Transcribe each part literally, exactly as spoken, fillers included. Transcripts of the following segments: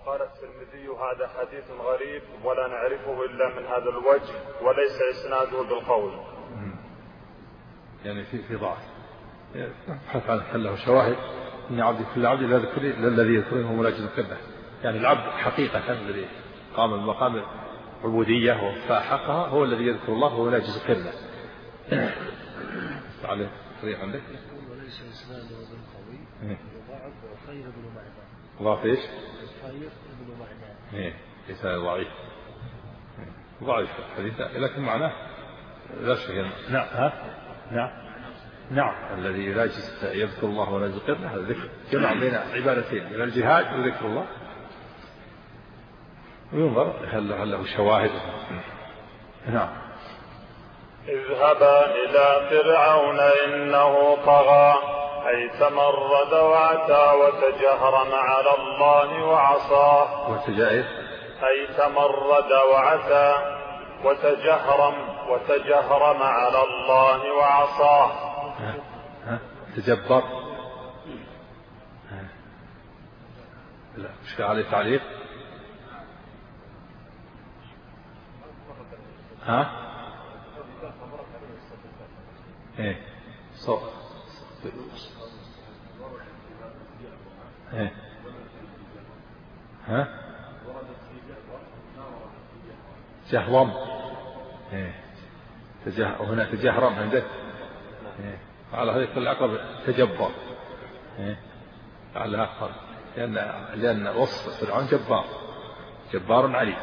قال الترمذي هذا حديث غريب ولا نعرفه إلا من هذا الوجه وليس إسناده بالقول. يعني في في ضعف، بحث عن هل له شواهد إن عبد كل عبد لا يذكر الذي يذكره مناجز كله، يعني العبد حقيقة الذي قام بمقام عبودية ووفى حقها هو الذي يذكر الله ويناجز كله. عليه طريق عندك وليس إسناده بالقوي وضعف وخير بن معدان. ضعف إيش؟ خير بن معدان. إيه ليس ضعيف، ضعيف حديث لكن معناه لا شيء. نعم ها نعم نعم الذي يناجز يذكر الله وناجز كله هذا ذكر جمع بين عبادتين من الجهاد وذكر الله، وينظر هل له شواهد. نعم. اذهبا إلى فرعون إنه طغى أي تمرد وعتى وتجهرم على الله وعصاه. وتجاهر أي تمرد وعتى وتجهرم وتجهرم على الله وعصاه. ها ها تجبر. لا مش عليه تعليق. ها ايه صوت ايه ها جهرم ايه تجه وهنا تجهرم عندك ايه على هذه كل عقب تجبر ايه على آخر لأن لأن وصف فرعون جبار جبار عليم.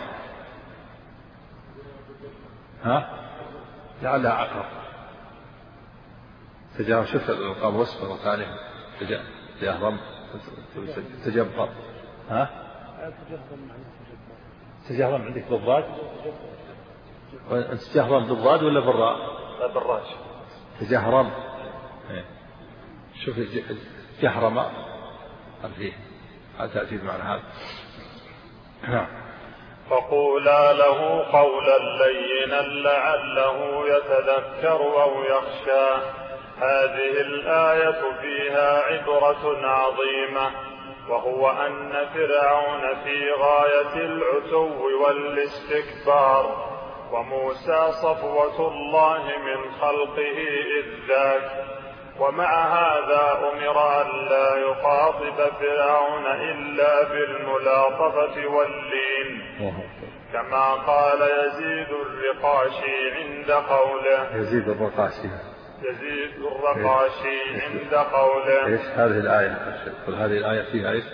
ها لعلها عقرب تجاهر شفت الألقاب وصف وثاني تجاهرم تجبر. ها تجاهرم عندك بالضاد أنت تجاهرم بالضاد ولا بالراء؟ لا بالراء. تجاهرم شوف جهرم فيه هذا تأتي معنى هذا. نعم. فقولا له قولا لينا لعله يتذكر أو يخشى. هذه الآية فيها عبرة عظيمة وهو أن فرعون في غاية العتو والاستكبار وموسى صفوة الله من خلقه إذ ذاك، ومع هذا أمر أن لا يخاطب فرعون إلا بالملاطفة واللين كما قال يزيد الرقاشي عند قوله يزيد الرقاشي يزيد الرقاشي عند قوله إيش هذه الآية؟ قل هذه الآية فيها إيش؟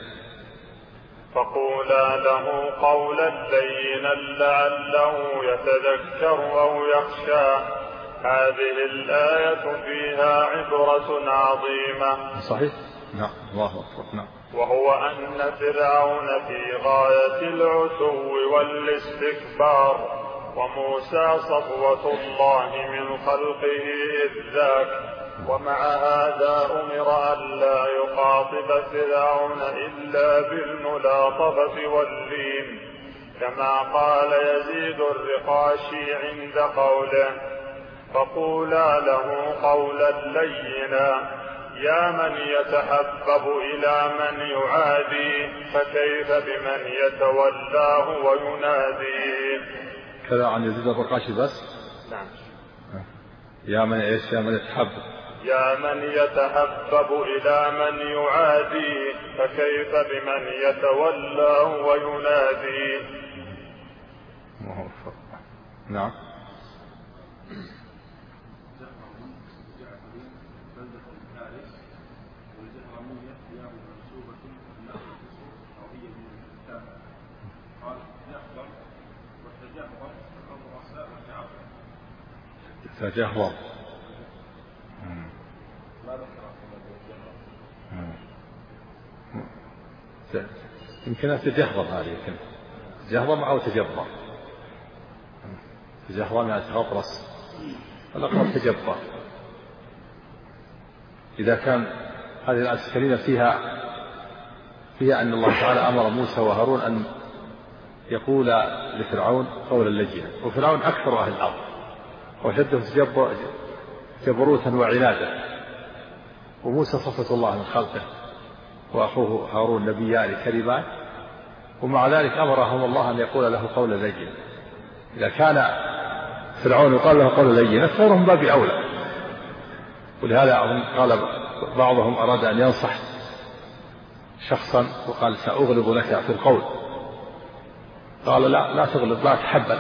فقولا له قولا لينا لعله يتذكر أو يخشى. هذه الآية فيها عبرة عظيمة. صحيح. نعم الله أكبر. نعم. وهو أن فرعون في غاية العتو والاستكبار وموسى صفوة الله من خلقه إذ ذاك، ومع هذا أمر أن لا يخاطب فرعون إلا بالملاطفة واللين كما قال يزيد الرقاشي عند قوله فقولا له قولا لينا يا من يتحبب إلى من يعادي فكيف بمن يتولاه ويناديه. كذا عن يزيد الرقاشي بس. نعم. يا من ايش؟ يا من يتحبب يا من يتحبب إلى من يعادي فكيف بمن يتولاه ويناديه. نعم. تجهرم يمكن تجهرم هذه يمكن تجهرم أو تجبر. تجهرم يعني تغطرس الأقرب تجبر. إذا كان هذه الآية الكريمة فيها فيها أن الله تعالى أمر موسى وهارون أن يقول لفرعون قولا لجنا، وفرعون أكثر أهل الأرض وشده جبروتا وعنادا، وموسى صفة الله من خلقه وأخوه هارون نبيان كريمان، ومع ذلك أمرهم الله أن يقول له قولا لينا. إذا كان فرعون يقال له قولا لينا فورهم باب أولى. ولهذا قال بعضهم أراد أن ينصح شخصا وقال سأغلب لك في القول، قال لا لا تغلب، لا تحبل،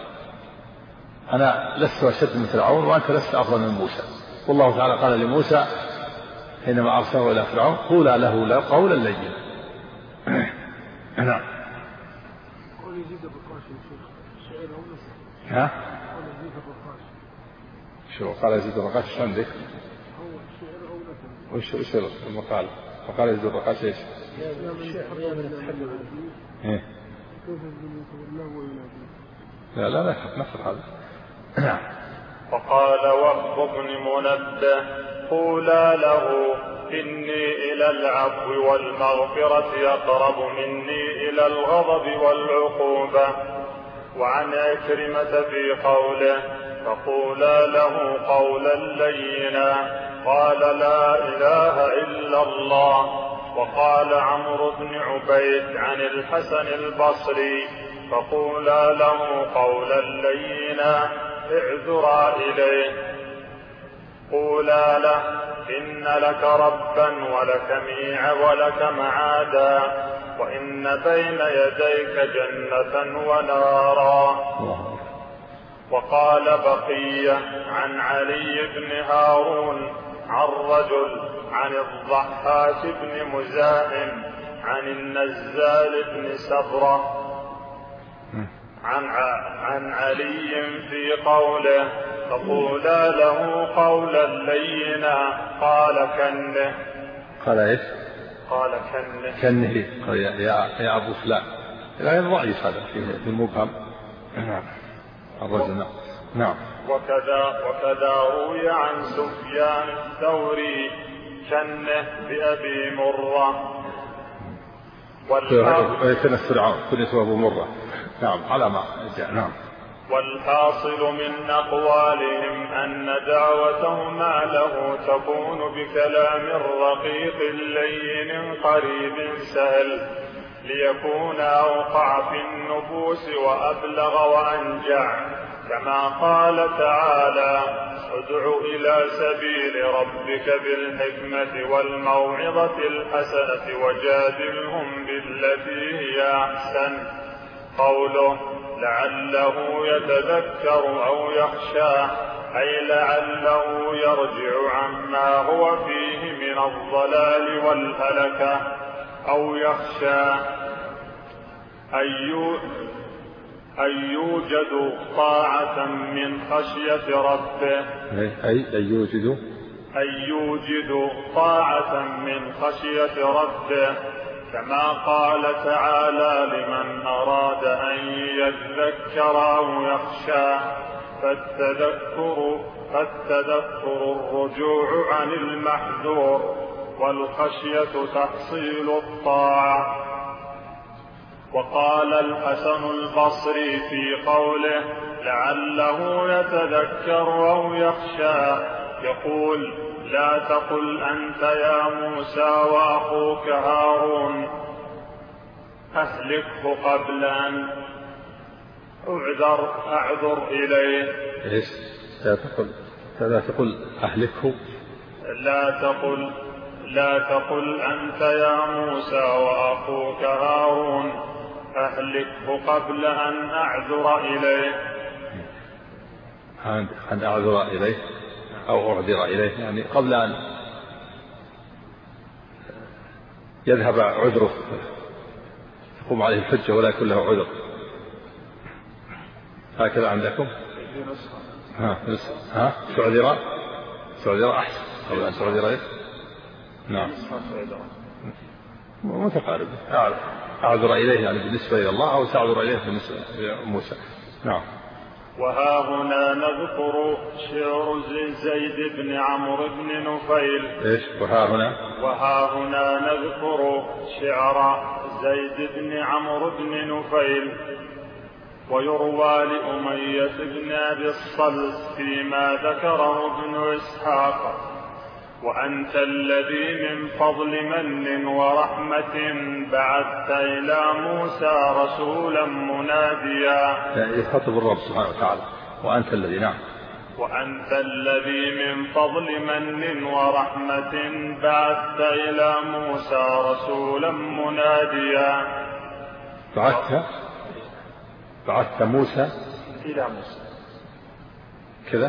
أنا لست أشد من فرعون وأنت لست أفضل من موسى. والله تعالى قال لموسى حينما أرسله إلى فرعون قولا له قولا لينا. نعم. ها؟ شو قال يزيد الرقاش؟ شو عندك؟ وش وش المقال؟ وقال يزيد الرقاش ايش؟ إيه؟ لا لا لا نفس هذا. نعم. وقال وهب بن منبه قولا له إني إلى العفو والمغفرة أقرب مني إلى الغضب والعقوبة. وعن عكرمة في قوله فقولا له قولا لينا قال لا إله إلا الله. وقال عمرو بن عبيد عن الحسن البصري فقولا له قولا لينا اعذرا إليه. قولا له إن لك ربا ولك ميع ولك معادا وإن بين يديك جنة ونارا. وقال بقية عن علي بن هارون عن رجل عن الضحاك بن مزاحم عن النزال بن سبرة عن, عن علي في قوله فقولا له قولا لينا قال كنه. قال ايش؟ قال كنه. كنه قال يا يا ابو فلان. لا ضعيف هذا في المبهم. نعم. الرجل نعم. وكذا وكذا روي عن سفيان الثوري كنه بأبي مرة. ويكن فرعون كنيته أبو مرة. نعم على ما جاء. نعم. والحاصل من أقوالهم أن دعوتهما له تكون بكلام رقيق لين قريب سهل ليكون أوقع في النفوس وأبلغ وأنجع، كما قال تعالى ادع إلى سبيل ربك بالحكمة والموعظة الحسنة وجادلهم بالتي هي أحسن. قوله لعله يتذكر أو يخشى أي لعله يرجع عما هو فيه من الضلال والهلكة أو يخشى أن يوجد طاعة من خشية ربه أي أن يوجد أن يوجد طاعة من خشية ربه، كما قال تعالى لمن أراد أن يذكر أو يخشى فالتذكر, فالتذكر الرجوع عن المحذور والخشية تحصيل الطاعة. وقال الحسن البصري في قوله لعله يتذكر أو يخشى يقول لا تقل أنت يا موسى وأخوك هارون أهلكه قبل أن أعذر, أعذر إليه. إيش؟ لا تقل لا تقل أهلكه لا تقل لا تقل أنت يا موسى وأخوك هارون أهلكه قبل أن أعذر إليه. أن أعذر إليه أو أعذر إليه يعني قبل أن يذهب عذره تقوم عليه الحجة ولا يكون له عذر. هكذا عندكم؟ ها ها تعذر تعذر أحسن قبل أن تعذر إيه؟ نعم متقارب. أعذر إليه يعني بالنسبة إلى الله أو تعذر إليه بالنسبة إلى موسى. نعم. وها هنا نذكر شعر زيد بن عمرو بن نفيل. إيش وها هنا؟ وها هنا نذكر شعر زيد بن عمرو بن نفيل. ويروى لأمية بن أبي الصلت فيما ذكره ابن إسحاق وأنت الذي من فضل من ورحمة بعثت إلى موسى رسولا مناديا. يخاطب الرب سبحانه وتعالى وأنت الذي. نعم. وأنت الذي من فضل من ورحمة بعثت إلى موسى رسولا مناديا. بعثت بعثت موسى إلى موسى كذا.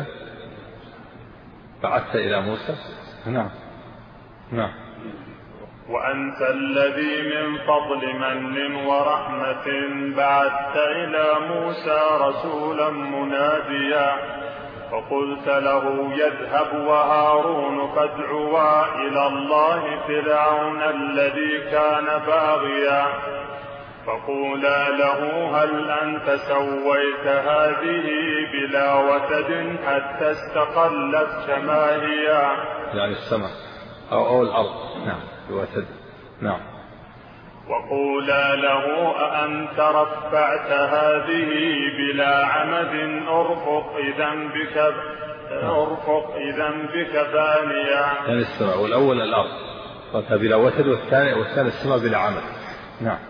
بعثت إلى موسى. نعم نعم. وأنت الذي من فضل من ورحمة بعثت إلى موسى رسولا مناديا. فقلت له يذهب وهارون فادعوا إلى الله فرعون الذي كان باغيا فقولا له هل أنت سويت هذه بلا وتد حتى استقلت كما هي. يعني السماء أو, أو الأرض. نعم بوتد. نعم. وقولا له أأنت رفعت هذه بلا عمد أرفق إذا بك أرفق إذا بك ثانيا. يعني السماء والأول الأرض بلا وتد والثاني والثاني السماء بلا عمد. نعم.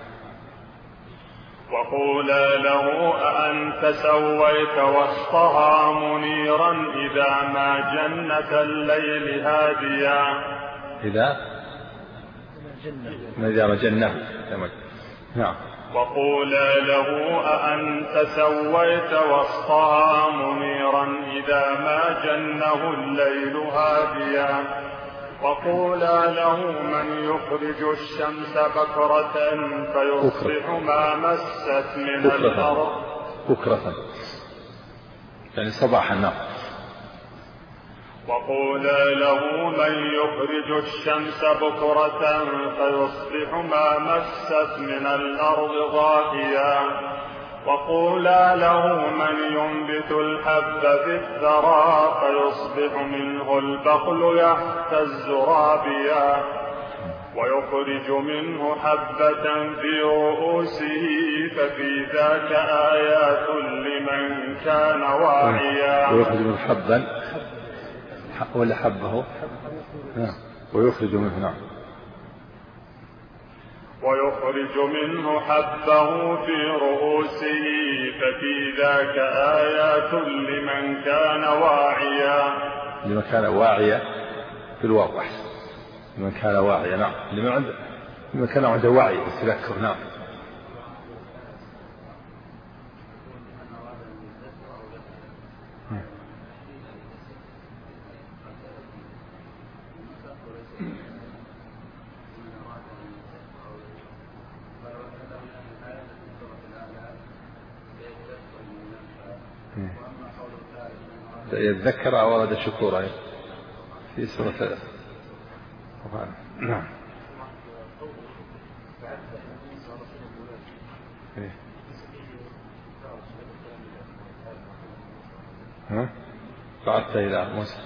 وقولا له أأنت سويت وسطها منيرا إذا ما جنت الليل هاديا. إذا إذا ما جنه. نعم. وقولا له أأنت سويت وسطها منيرا إذا ما جنه الليل هاديا. وقولا له من يخرج الشمس بكرة فيصبح ما مست من بكرة. الأرض. بكرة يعني صباحا. نعم. وقولا له من يخرج الشمس بكرة فيصبح ما مست من الأرض ضاحيا. وقولا له من ينبت الحب في الثرى فيصبح منه البقل يهتز رابيا. ويخرج منه حبة في رؤوسه ففي ذاك آيات لمن كان واعيا. ويخرج منه حبا ولا حبه. نعم. ويخرج منه. نعم. ويخرج منه حبه في رؤوسه ففي ذاك آيات لمن كان واعيا. لمن كان واعيا في الواقع أحسن. لمن كان واعيا. نعم. لمن عنده لمن كان عنده وعي وتذكر. نعم. يتذكر أو أراد شكورا في سورة. نعم. ها بعثت إلى موسى.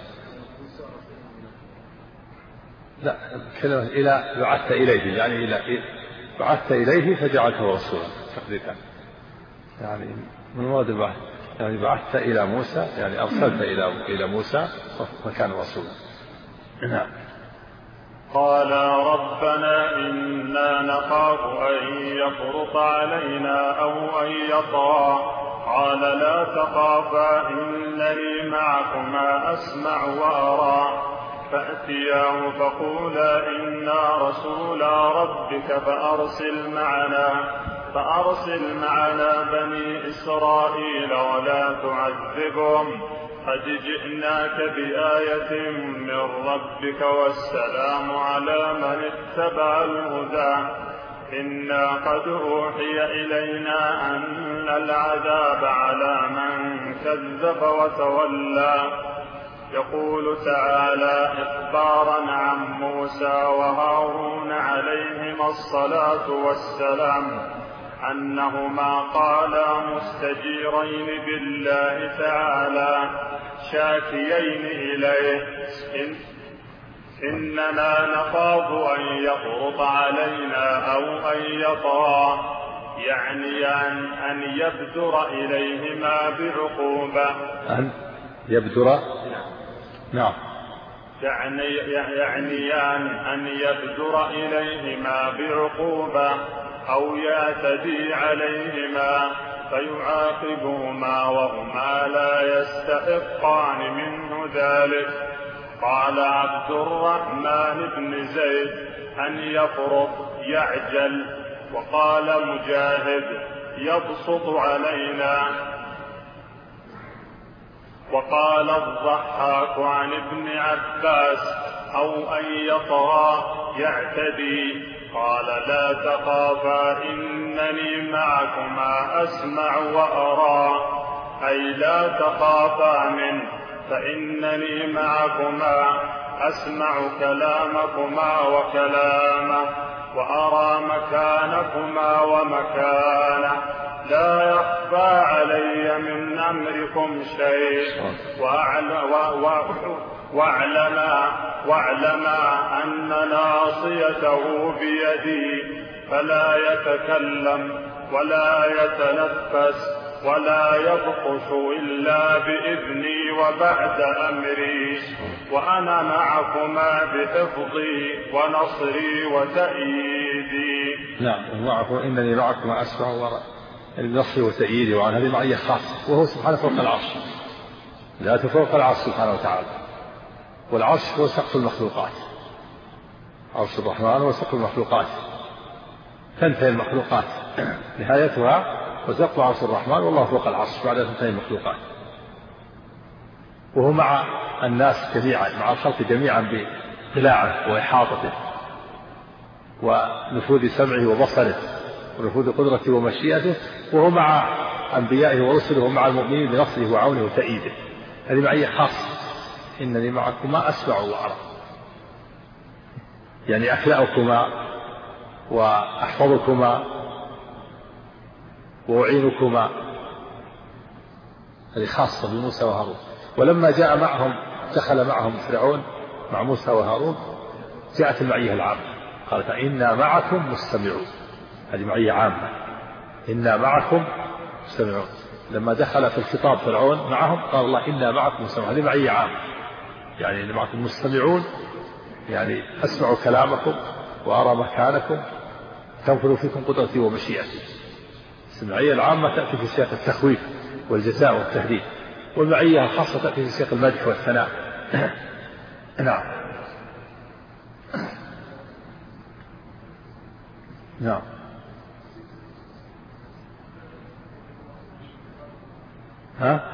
لا كلمة إلى بعثت إليه يعني إلى بعثت إليه فجعلته رسولا تقديرا يعني من مراد البعث يعني بعثت إلى موسى يعني أرسلت إلى إلى موسى فكان رسولا. نعم. قال ربنا إنا نخاف أن يفرط علينا أو أن يطغى. قال لا تخافا إنني معكما أسمع وأرى. فأتياه فقولا إنا رسولا ربك فأرسل معنا فأرسل معنا بني إسرائيل ولا تعذبهم قد جئناك بآية من ربك والسلام على من اتبع الهدى. إنا قد أوحي إلينا أن العذاب على من كذب وتولى. يقول تعالى إخبارا عن موسى وهارون عليهما الصلاة والسلام أنهما قالا مستجيرين بالله تعالى شاكيين إليه إن إننا نخاف أن يفرط علينا أو أن يطغى يعني أن, أن يبدر إليهما بعقوبة. أن يبدر. نعم. يعني يعنيان أن يبدر إليهما بعقوبة أو يعتدي عليهما فيعاقبهما وهما لا يستحقان منه ذلك. قال عبد الرحمن بن زيد أن يفرط يعجل. وقال مجاهد يبسط علينا. وقال الضحاك عن ابن عباس أو أن يطغى يعتدي. قال لا تخافا إنني معكما أسمع وأرى، أي لا تخافا منه فإنني معكما أسمع كلامكما وكلامه وأرى مكانكما ومكانه، لا يخفى علي من أمركم شيء. واعلما واعلما أن ناصيته بيدي فلا يتكلم ولا يتنفس ولا يبطش إلا بإذني وبعد أمري، وأنا معكما بحفظي ونصري وتأييدي. نعم، معكم إنني معكما أسمع وأرى، النصر وتأييدي. وعن هذه معية خاصة، وهو سبحانه فوق العرش، ذاته فوق العرش سبحانه وتعالى، والعرش هو سقف المخلوقات. عرش الرحمن هو سقف المخلوقات، تنتهي المخلوقات نهايتها وسقف عرش الرحمن، والله فوق العرش بعد تنتهي المخلوقات. وهو مع الناس جميعا، مع الخلق جميعا بقلاعه وإحاطته ونفوذ سمعه وبصره ونفوذ قدرته ومشيئته، وهو مع أنبيائه ورسله ومع المؤمنين بنصره وعونه وتأييده. هذه معية خاصة، إنني معكما أسمع وأرى، يعني أكلأكما وأحفظكما وأعينكما. هذه خاصة بموسى وهارون. ولما جاء معهم دخل معهم فرعون مع موسى وهارون، جاءت المعية العامة، قالت إنا معكم مستمعون. هذه معية عامة، إنا معكم مستمعون. لما دخل في الخطاب فرعون معهم قال الله إنا معكم مستمعون. هذه معية عامة، يعني إنا معكم مستمعون، يعني أسمع كلامكم وأرى مكانكم، تنفذ فيكم قدرتي ومشيئتي. المعية العامة تأتي في سياق التخويف والجزاء والتهديد، والمعية الخاصة تأتي في سياق المدح والثناء. نعم نعم ها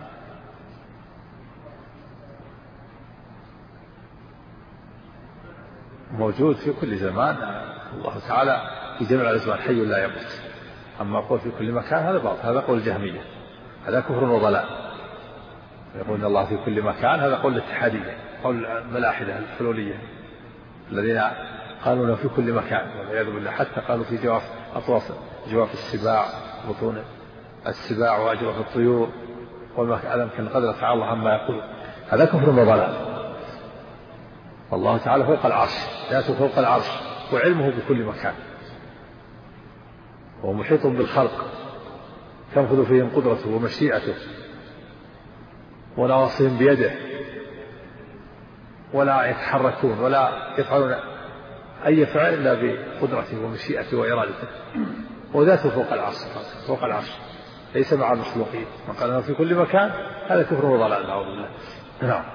موجود في كل زمان. الله تعالى في جميع الأزمان حي لا يموت. أما أقول في كل مكان هذا باطل، هذا قول الجهمية، هذا كفر وضلال. يقول الله في كل مكان هذا قول الاتحادية، قول الملاحدة الحلولية الذين قالوا له في كل مكان والعياذ بالله، حتى قالوا في جواف أطراف جواف السباع، بطون السباع وأجواف الطيور، والمكان كان قدر تعالى الله عما يقول. هذا كفر وضلال. والله تعالى فوق العرش، ذاته فوق العرش، وعلمه بكل مكان، وهو محيط بالخلق، تنفذ فيهم قدرته ومشيئته ونواصيهم بيده، ولا يتحركون ولا يفعلون أي فعل إلا بقدرته ومشيئته وإرادته. وذاته فوق العرش، فوق العرش ليس مع المخلوقين. من قال في كل مكان هذا كفر وضلال، نعوذ بالله. نعم،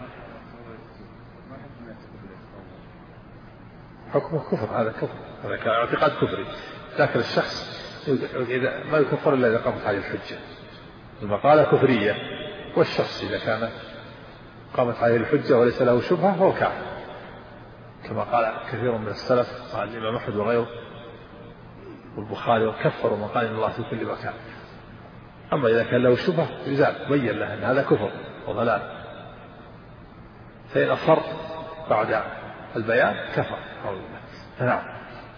حكمه كفر، هذا كفر، هذا اعتقاد كفري. لكن الشخص إذا ما يكفر إلا إذا قامت عليه الحجة، المقالة كفرية. والشخص إذا كان قامت عليه الحجة وليس له شبهة فهو كافر، كما قال كثير من السلف، قال الإمام أحمد وغيره والبخاري، وكفروا من قال إن الله في كل مكان. أما إذا كان له شبهة يزال، بين له أن هذا كفر وضلال، فإن أصر بعد البيان كفر. نعم.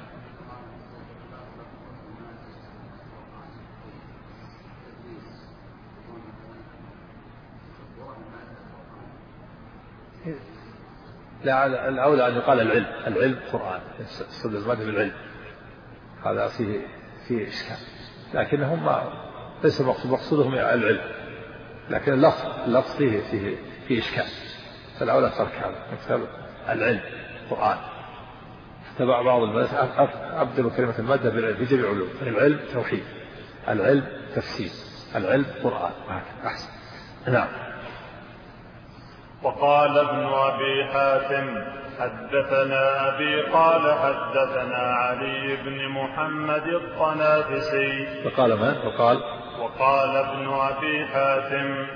لا، الأولى أن يقال العلم، العلم قرآن، صدر المذهب العلم، هذا فيه فيه إشكال، لكنهم ما ليس مقصودهم العلم، لكن اللفظ اللفظ فيه فيه فيه إشكال. فالأولى ترك هذا مكتب العلم القرآن. تبع بعض الناس أبدل كلمة المادة بالعلم في جميع علوم. العلم توحيد، العلم تفسير، العلم قرآن. أحسن. نعم. وقال ابن أبي حاتم حدثنا أبي قال حدثنا علي بن محمد الطنافسي. وقال من؟ وقال وقال ابن أبي حاتم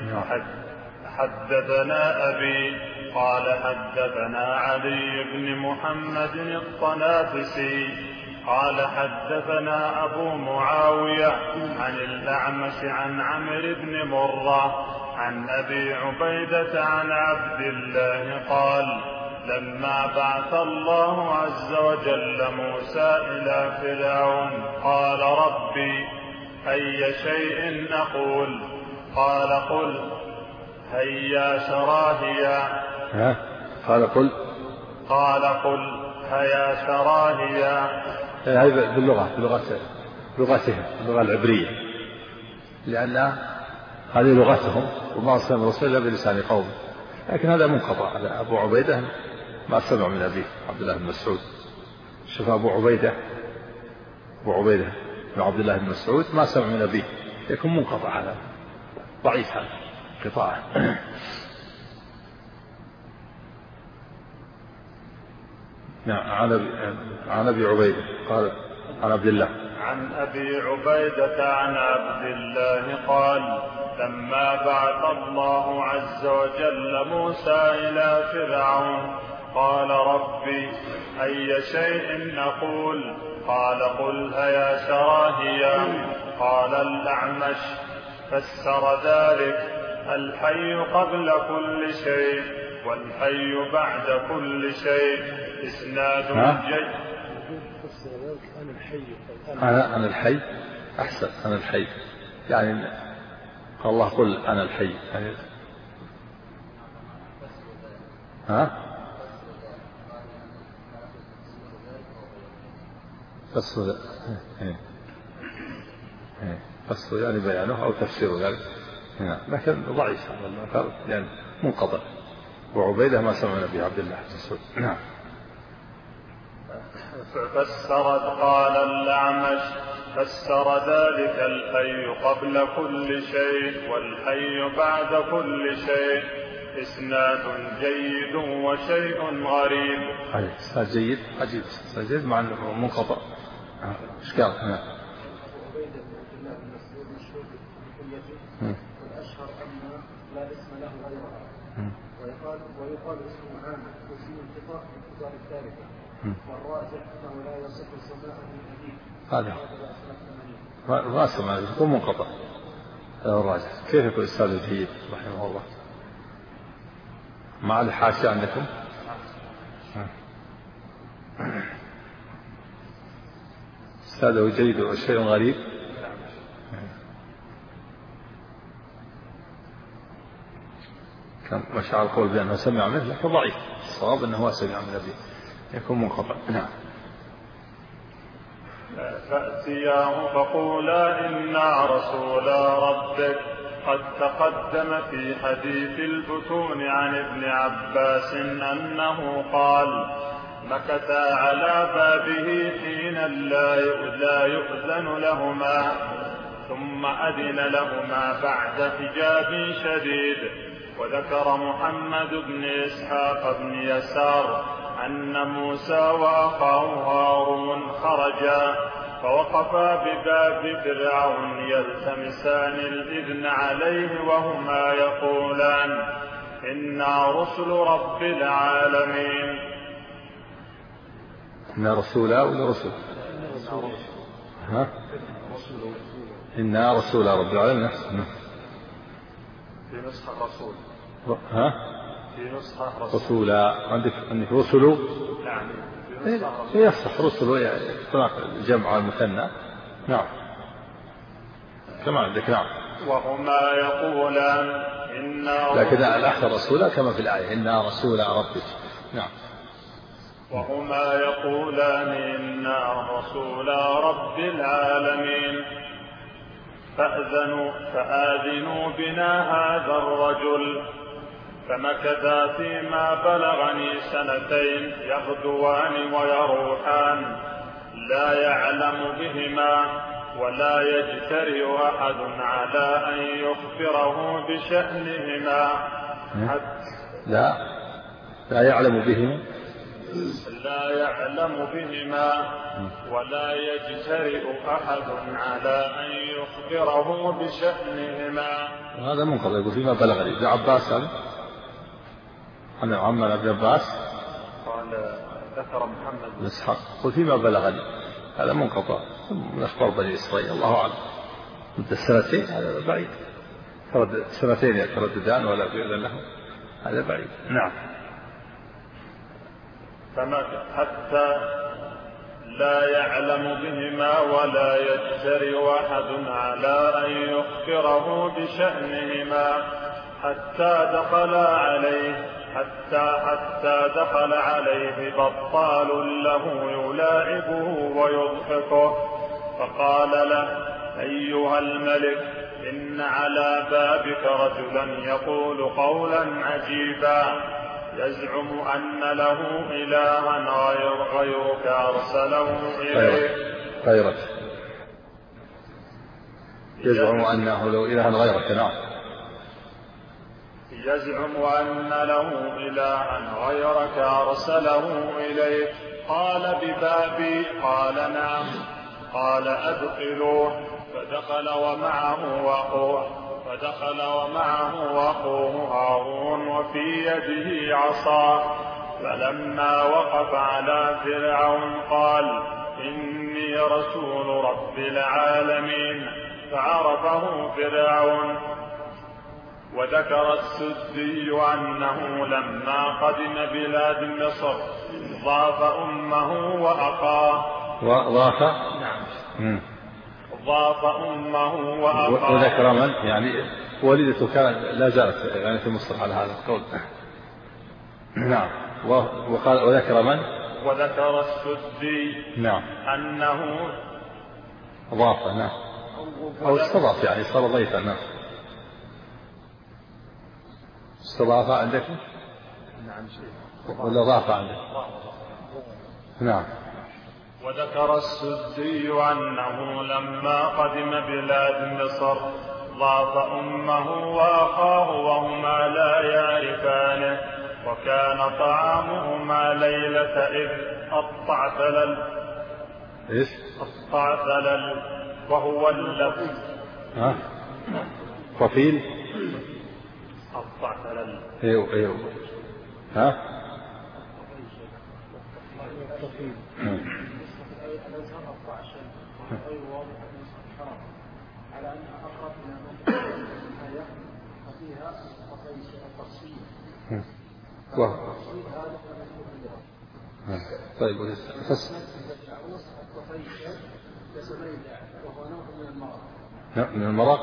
حدثنا أبي قال حدثنا علي بن محمد الطنافسي قال حدثنا أبو معاوية عن الأعمش عن عمرو بن مرة عن أبي عبيدة عن عبد الله قال لما بعث الله عز وجل موسى إلى فرعون قال ربي أي شيء أقول قال قل هيا شراهيا. ها قال قل قال قل هيا شراهيا. هذه باللغة بلغة لغتهم اللغة العبرية، لأن هذه لغتهم وما أرسل الرسول إلا بلسان قوم. لكن هذا منقطع. على أبو عبيدة ما سمع من أبيه عبد الله بن مسعود. شوف أبو عبيدة أبو عبيدة بن عبد الله بن مسعود ما سمع من أبيه، يكون منقطع، هذا ضعيف هذا قطاعه. نعم. عن أبي عبيدة قال عن عبد الله عن أبي عبيدة عن عبد الله قال لما بعث الله عز وجل موسى إلى فرعون قال ربي أي شيء أقول قال قل هيا شراهيا. قال الأعمش فسر ذلك الحي قبل كل شيء والحي بعد كل شيء إسناد جيد. أنا أنا الحي. أحسن. أنا الحي يعني قال الله قل أنا الحي يعني ها فصل فصل يعني بيانه أو تفسير ذلك. لكن ضعيف يعني منقطع. وعبيدة ما سمعنا به عبد الله مسعود. نعم. فسرت قال الأعمش فسر ذلك الحي قبل كل شيء والحي بعد كل شيء إسناد جيد وشيء غريب. أي إسناد جيد عجيب. إسناد جيد مع منقطع. إشكال. نعم. والأشهر أن لا اسم له غيرها ويقال ويقال اسمه عام وفيه انقطاع في الكتاب الثالثة والراجح أنه لا يصح سماعه من أبيه. هذا ما سمع يكون منقطع. هذا الراجح. كيف يكون إسناد جيد رحمه الله مع الحاشية عندكم؟ إسناده جيد وشيء غريب. كان مشاعر القول بأنه سمع منه لكن ضعيف. الصواب أنه هو سمع من أبيه يكون منقطع. نعم. فأتياه فقولا إنا رسولا ربك قد تقدم في حديث الفتون عن ابن عباس أنه قال مكثا على بابه حينا لا يؤذن لهما ثم أذن لهما بعد حجاب شديد. وذكر محمد بن إسحاق بن يسار أن موسى وأخاه هارون خرجا فوقفا بباب فرعون يلتمسان الإذن عليه وهما يقولان إنا رسل رب العالمين. إنا رسولا ولا رسول؟ ها؟ إنا رسول رب العالمين. في نسخة رسول. ها؟ في نسخة رسول. رسولا. عندك عندك رسل. نعم. إيه يصح رسل يعني جمع المثنى. نعم. كما عندك. نعم. وهما يقولان إنا. لكن الأحد رسولا كما في الآية إنا رسول ربك. نعم. وهما يقولان إنا رسول رب العالمين فأذنوا فآذنوا بنا هذا الرجل فمكثا فيما بلغني سنتين يغدوان ويروحان لا يعلم بهما ولا يجترئ أحد على أن يخبره بشأنهما حتى لا لا يعلم بهما لا يعلم بهما ولا يجترئ أحد على أن يخبره بشأنهما. هذا منقطع. يقول فيما بلغني ابن عباس هذا عن عمنا ابن عباس قال ذكر محمد بن إسحاق قل فيما بلغني هذا منقطع من أخبار بني إسرائيل الله أعلم. مدة سنتين هذا بعيد. سنتين يترددان ولا بإذن له هذا بعيد. نعم. حتى لا يعلم بهما ولا يجترئ أحد على أن يخبره بشأنهما حتى دخل عليه حتى حتى دخل عليه بطال له يلاعبه ويضحكه فقال له أيها الملك إن على بابك رجلا يقول قولا عجيبا يزعم أن له إلها غير غيرك أرسله إليه غيرك يزعم أنه له إلها غيرك. نعم. يزعم أن له إلها غيرك أرسله إليه. قال ببابي؟ قال نعم. قال أدخلوه. فدخل ومعه وأخوه فدخل ومعه وأخوه هارون وفي يده عصا. فلما وقف على فرعون قال إني رسول رب العالمين فعرفه فرعون. وذكر السدي أنه لما قدم بلاد مصر ضاف أمه وأخاه وضاف نعم ضاف أمه وأخاه. وذكر من يعني والدته كان لا زالت يعني في مصر على هذا القول. نعم. وقال وذكر من وذكر السدي نعم أنه ضاف نعم أو استضاف يعني صار ضيفا. نعم. استضاف عندك ولا ضاف عندك؟ نعم. وذكر السدي أنه لما قدم بلاد مصر ضاف أمه وأخاه وهما لا يعرفانه وكان طعامهما ليلة إذ الطعتلل إيش؟ الطعتلل وهو اللبس. ها؟ طفيل؟ الطعتلل. ايوه ايوه. ها؟ الطفيل. الأزهار أربع شيء غير واضح من الحرام على أنها أقرب إلى الآية وفيها التفصيل. التفصيل هذا طيب بس الطفيل كسمين وهو نوع من المرض. من المرق.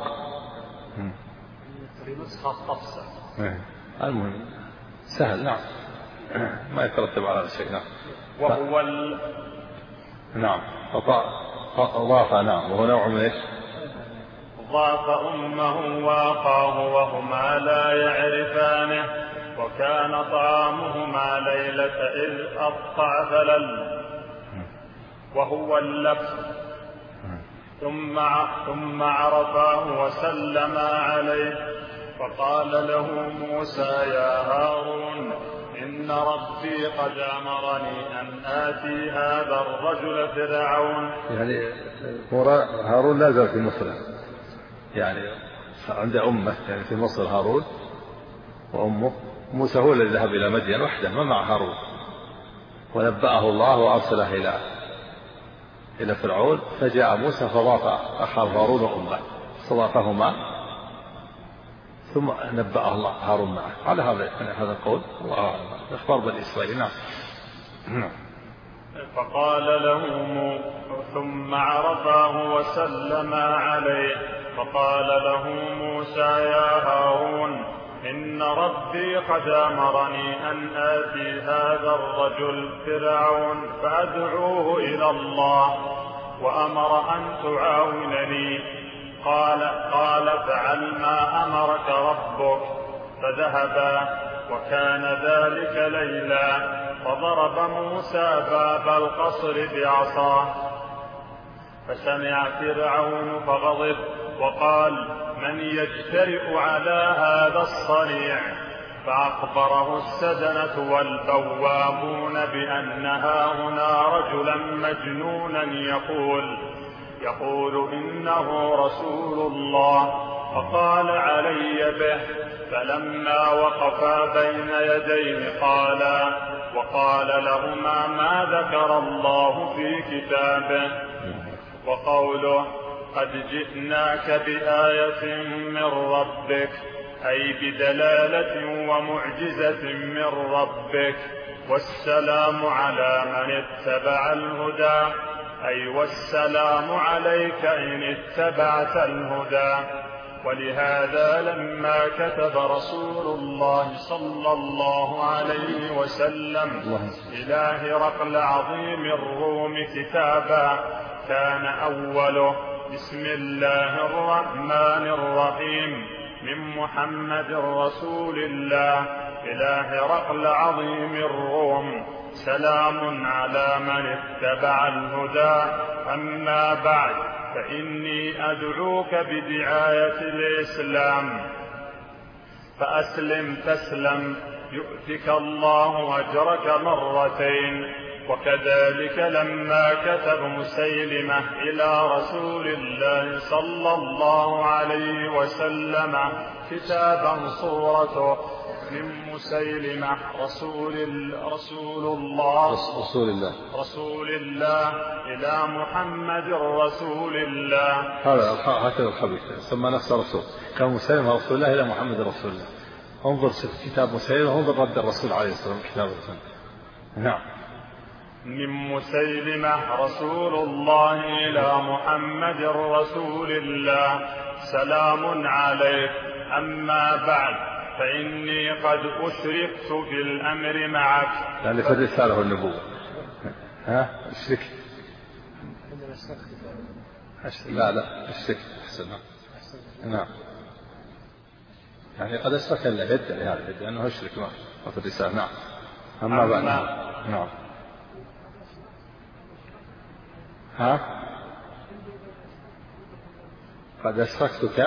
في نسخة الطفسة. المهم سهل. نعم. ما يترتب على هذا الشيء. نعم. وهو ال... نعم. ضاف. نعم. وهو نوع من ايش؟ ضاف أمه وأخاه وهما لا يعرفانه وكان طعامهما ليلة إذ الطعتلل وهو اللبس. ثم ثم عرفاه وسلما عليه فقال له موسى يا هارون إن ربي قد أمرني أن آتي هذا الرجل فرعون. يعني هارون لا زال في مصر يعني عند أمه يعني في مصر هارون وأمه. موسى هو الذي ذهب إلى مدين وحده ما مع هارون ونبأه الله وأرسله إلى إلى فرعون. فجاء موسى فضاف أخاه هارون وأمه استضافهما ثم نبأه الله هارون معه. على هذا هذا القول الله أعلم. إخبار بني إسرائيل. نعم. فقال له ثم عرفاه وسلما عليه فقال له موسى يا هارون إن ربي قد أمرني أن آتي هذا الرجل فرعون فأدعوه إلى الله وأمر أن تعاونني. قال قال فعل ما أمرك ربك. فذهبا وكان ذلك ليلا، فضرب موسى باب القصر بعصاه، فسمع فرعون فغضب وقال: من يجترئ على هذا الصنيع؟ فأخبره السدنة والبوابون بأن هاهنا رجلا مجنونا يقول يقول إنه رسول الله، فقال: علي به. فلما وقفا بين يديه قالا وقال لهما ما ذكر الله في كتابه. وقوله: قد جئناك بآية من ربك، أي بدلالة ومعجزة من ربك. والسلام على من اتبع الهدى، أي والسلام عليك إن اتبعت الهدى. ولهذا لما كتب رسول الله صلى الله عليه وسلم إلى هرقل عظيم الروم كتابا كان أوله: بسم الله الرحمن الرحيم، من محمد رسول الله إلى هرقل عظيم الروم، سلام على من اتبع الهدى. أما بعد، فإني أدعوك بدعاية الإسلام، فأسلم تسلم يؤتك الله أجرك مرتين. وكذلك لما كتب مسيلمة إلى رسول الله صلى الله عليه وسلم كتابا صورته من مسيلمة رسول رسول الله رسول الله رسول الله إلى محمد رسول الله. هذا هكذا الخبيث سمى نفسه رسول، كان مسيلمة رسول الله إلى محمد رسول الله. انظر كتاب مسيلمة، انظر رد الرسول عليه الصلاة والسلام كتاب الرسول. نعم. من مسيلمة رسول الله إلى محمد رسول الله، سلام عليك. أما بعد، فإني قد أشركت في الأمر معك. يعني قد رساله النبوة. ها اشرك. لا لا اشرك أحسن. نعم. يعني قد أشرك إلا يدعي هذا يدعي أنه أشرك معه وفي الرسالة. نعم. أما بعد. نعم. ها قد أشركتك.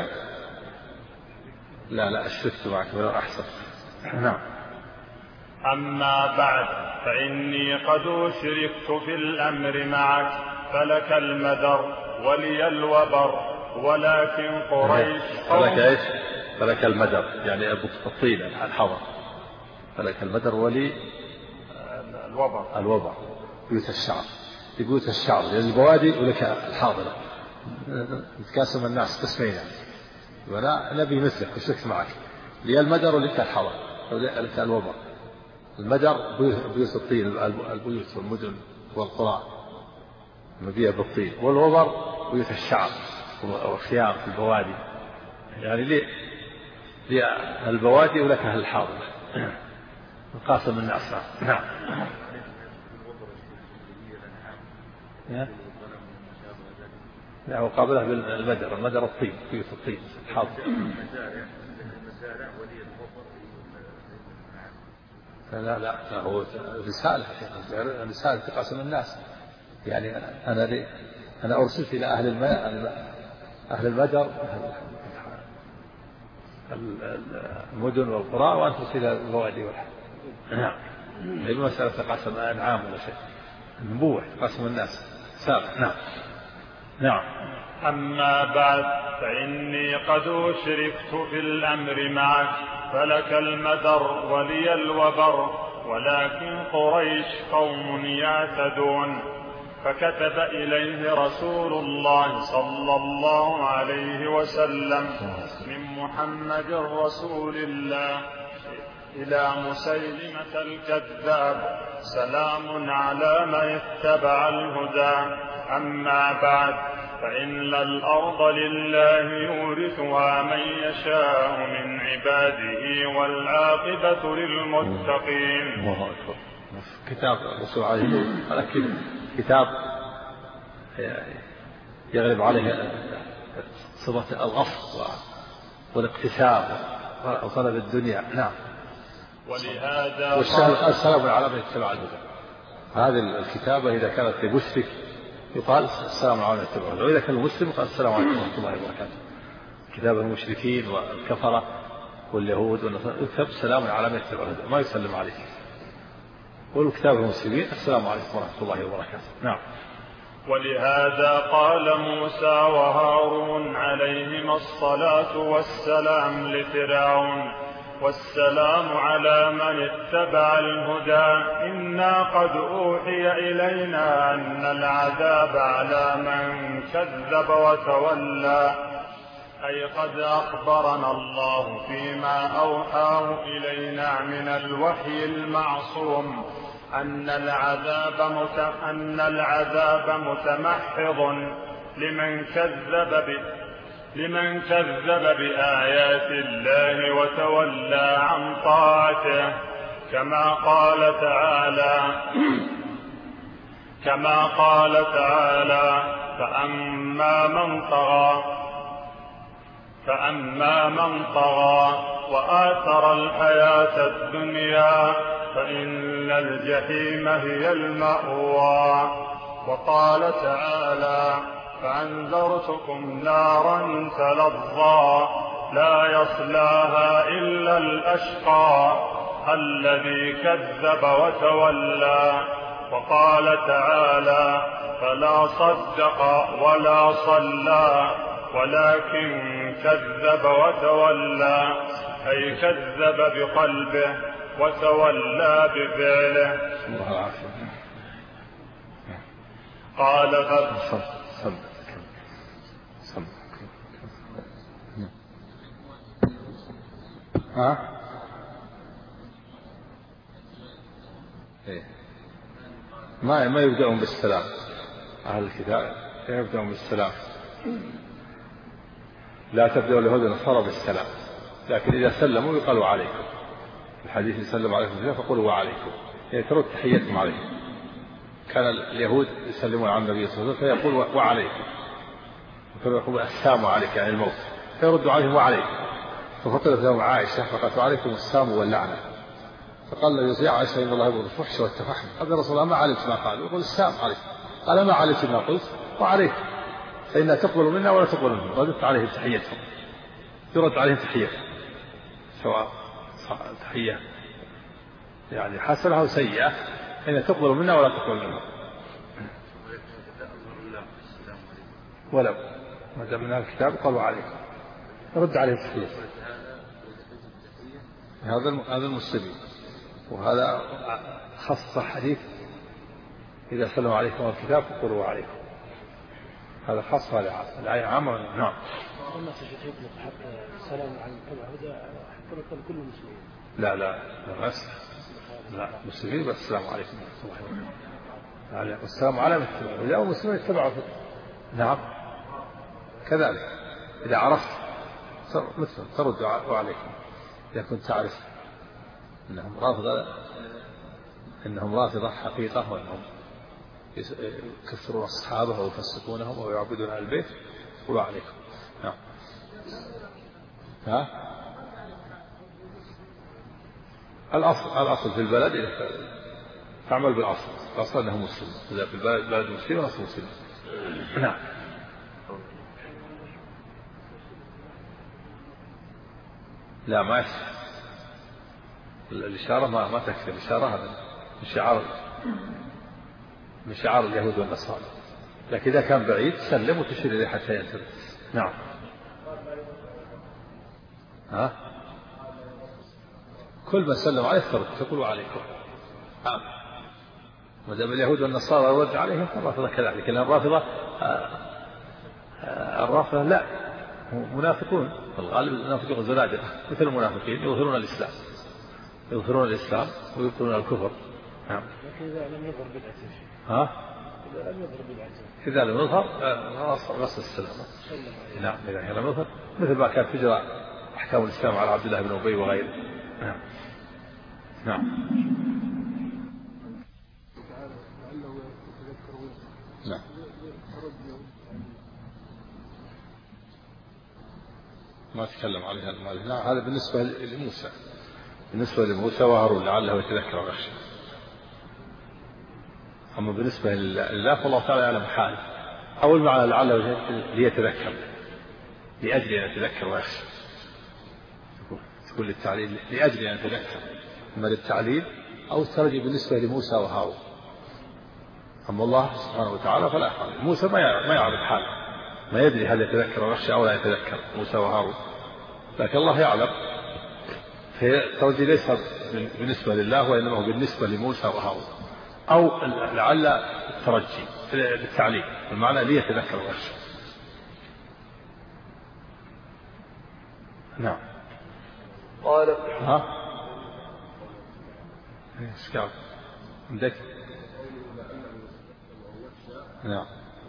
لا لا أشركت معك ولو أحسن. نعم. أما بعد، فإني قد أشركت في الأمر معك، فلك المدر ولي الوبر، ولكن قريش فلك إيش؟ فلك المدر يعني الطين الحضر، فلك المدر ولي الوبر الوبر بيوت الشعر، بيوت الشعر لأن البوادي ولك الحاضرة. نتقاسم الناس قسمين، ولا نبي مثلك وشركت معك، لي المدر ولك الحضر ولك الوبر. المدر بيوت الطين، البيوت والمدن والقرى مبيئة بالطين، والوبر بيوت الشعر والخيام في البوادي، يعني لي لي البوادي ولك الحاضرة. نقاسم الناس. نعم. لا وقابله بالمدر، المدر الطين بيوت الطين الحاضر. لا لا لا هو رسالة رسالة تقاسم الناس، يعني أنا لي أنا أرسلت إلى أهل الماء أهل المدر المدن والقرى، وأنت إلى البوادي والحاضر. نعم. هي مسألة تقاسم أنعام ولا شيء، النبوة تقاسم الناس سابق. نعم. نعم. أما بعد، فإني قد أشركت في الأمر معك، فلك المدر ولي الوبر، ولكن قريش قوم يعتدون. فكتب إليه رسول الله صلى الله عليه وسلم من محمد رسول الله إلى مسيلمة الكذاب، سلام على من اتبع الهدى. أما بعد، فإن الأرض لله يورثها من يشاء من عباده، والعاقبة للمتقين. الله أكبر. كتاب الرسول عليه الصلاة كتاب يغلب عليه صفة الغصب والاقتساب وطلب الدنيا. نعم. ولهذا السلام على من اتبع الهدى. هذه الكتابة إذا كانت لمشرك يقال السلام على من اتبع الهدى، وإذا كان المسلم قال السلام عليكم ورحمة الله وبركاته. كتابة المشركين والكفرة واليهود والنصارى يكتب السلام على من اتبع الهدى، ما يسلم عليه. والكتاب المسلمين السلام عليكم ورحمة الله وبركاته. نعم. ولهذا قال موسى وهارون عليهما الصلاة والسلام لفرعون: والسلام على من اتبع الهدى، إنا قد أوحي إلينا أن العذاب على من كذب وتولى، أي قد أخبرنا الله فيما أوحاه إلينا من الوحي المعصوم أن العذاب مت... أن العذاب متمحض لمن كذب ب... لمن كذب بآيات الله وتولى عن طاعته، كما قال تعالى كما قال تعالى: فأما من طغى فأما من طغى وآثر الحياة الدنيا فإن الجحيم هي المأوى. وقال تعالى: فأنذرتكم نارا تلظى لا يصلاها إلا الأشقى الذي كذب وتولى. وقال تعالى: فلا صدق ولا صلى ولكن كذب وتولى، أي كذب بقلبه وتولى بفعله. قال فب ها ما ما يبدأون بالسلام. أهل الكتاب يبدأون بالسلام، لا تبدأوا اليهود والنصارى بالسلام، لكن إذا سلموا يقالوا عليكم. الحديث يسلم عليكم فقولوا وعليكم، يعني ترد تحيتهم عليكم. كان اليهود يسلمون على النبي صلى الله عليه وسلم فيقول وعليكم، فيقول السلام عليك يعني الموت، فيرد عليهم وعليكم. ففطرت لهم عائشة فقالت عليكم السلام واللعنة، فقال النبي يا عائشة إن الله يبغض الفحش والتفحم. قال رسول الله ما علمت ما قال، يقول السلام عليكم. قال ما علمت ما قلت وعليكم، فإنها تقبل منا ولا تقبل منهم. ردت عليهم تحيتهم، يرد عليهم تحيتهم، سواء تحية يعني حسنة أو سيئة، إنها تقبل منا ولا تقبل منهم. ولو ما دام من الكتاب قالوا عليكم، رد عليهم تحيتهم. هذا هذا المسلمين، وهذا خص الحديث إذا سلم عليكم الكتاب فقولوا عليكم. هذا خاص، هذا الآية عامة. نعم. الناس يطلق حتى السلام على المتبع هدى حتى كل المسلمين. لا لا لا بس لا مسلمين بس السلام عليكم ورحمة الله وبركاته. والسلام على من اتبع الهدى ومسلمين اتبعوا. نعم كذلك إذا عرفت مثل ترد عليكم. إذا كنت تعرف إنهم رافضة إنهم رافضة حقيقة، وإنهم يكفرون أصحابه ويفسقونهم ويعبدون أهل البيت قولوا عليكم. نعم. ها الأصل الأصل في البلد إذا تعمل بالأصل، الأصل أنه مسلم. إذا في البلد بلد مسلم أصل مسلم. نعم. لا ما يصح الإشارة، ما ما تكفي الإشارة، هذا من شعار من شعار اليهود والنصارى. لكن إذا كان بعيد سلم وتشير إليه حتى ينتبه. نعم. ها كل ما سلم عليه ترد تقول عليكم. نعم. ما دام اليهود والنصارى رد عليهم فالرافضة كذلك. لكن الرافضة الرافضة لا منافقون، الغالب المنافقون زنادقة مثل المنافقين يظهرون الإسلام يظهرون الإسلام ويبطلون الكفر. نعم. لكن إذا لم يظهر بدعته ها إذا لم يظهر بدعته إذا لم يظهر نص السلامة. نعم إذا لم يظهر مثل ما كان تجرى أحكام الإسلام على عبد الله بن أبي وغيره. نعم. نعم. نعم. ما تكلم عليها المالك. نعم هذا بالنسبة لموسى. بالنسبة لموسى وهارون لعله يتذكر ويخشى. أما بالنسبة لله فالله تعالى يعلم حاله. أول معنى لعله ليتذكر لأجل أن يتذكر ويخشى، تقول للتعليل لأجل أن يتذكر، إما للتعليل أو الترجي بالنسبة لموسى وهارون. أما الله سبحانه وتعالى فلا يعلم. موسى ما يعرف حاله، ما يدري هل يتذكر ويخشى أو لا يتذكر موسى وهارون، لكن الله يعلم. فالترجي ليس بالنسبة لله وإنما هو بالنسبة لموسى وهارون، أو لعل الترجي للتعليل المعنى ليتذكر ويخشى. نعم. قال ها ايش قال عندك؟ نعم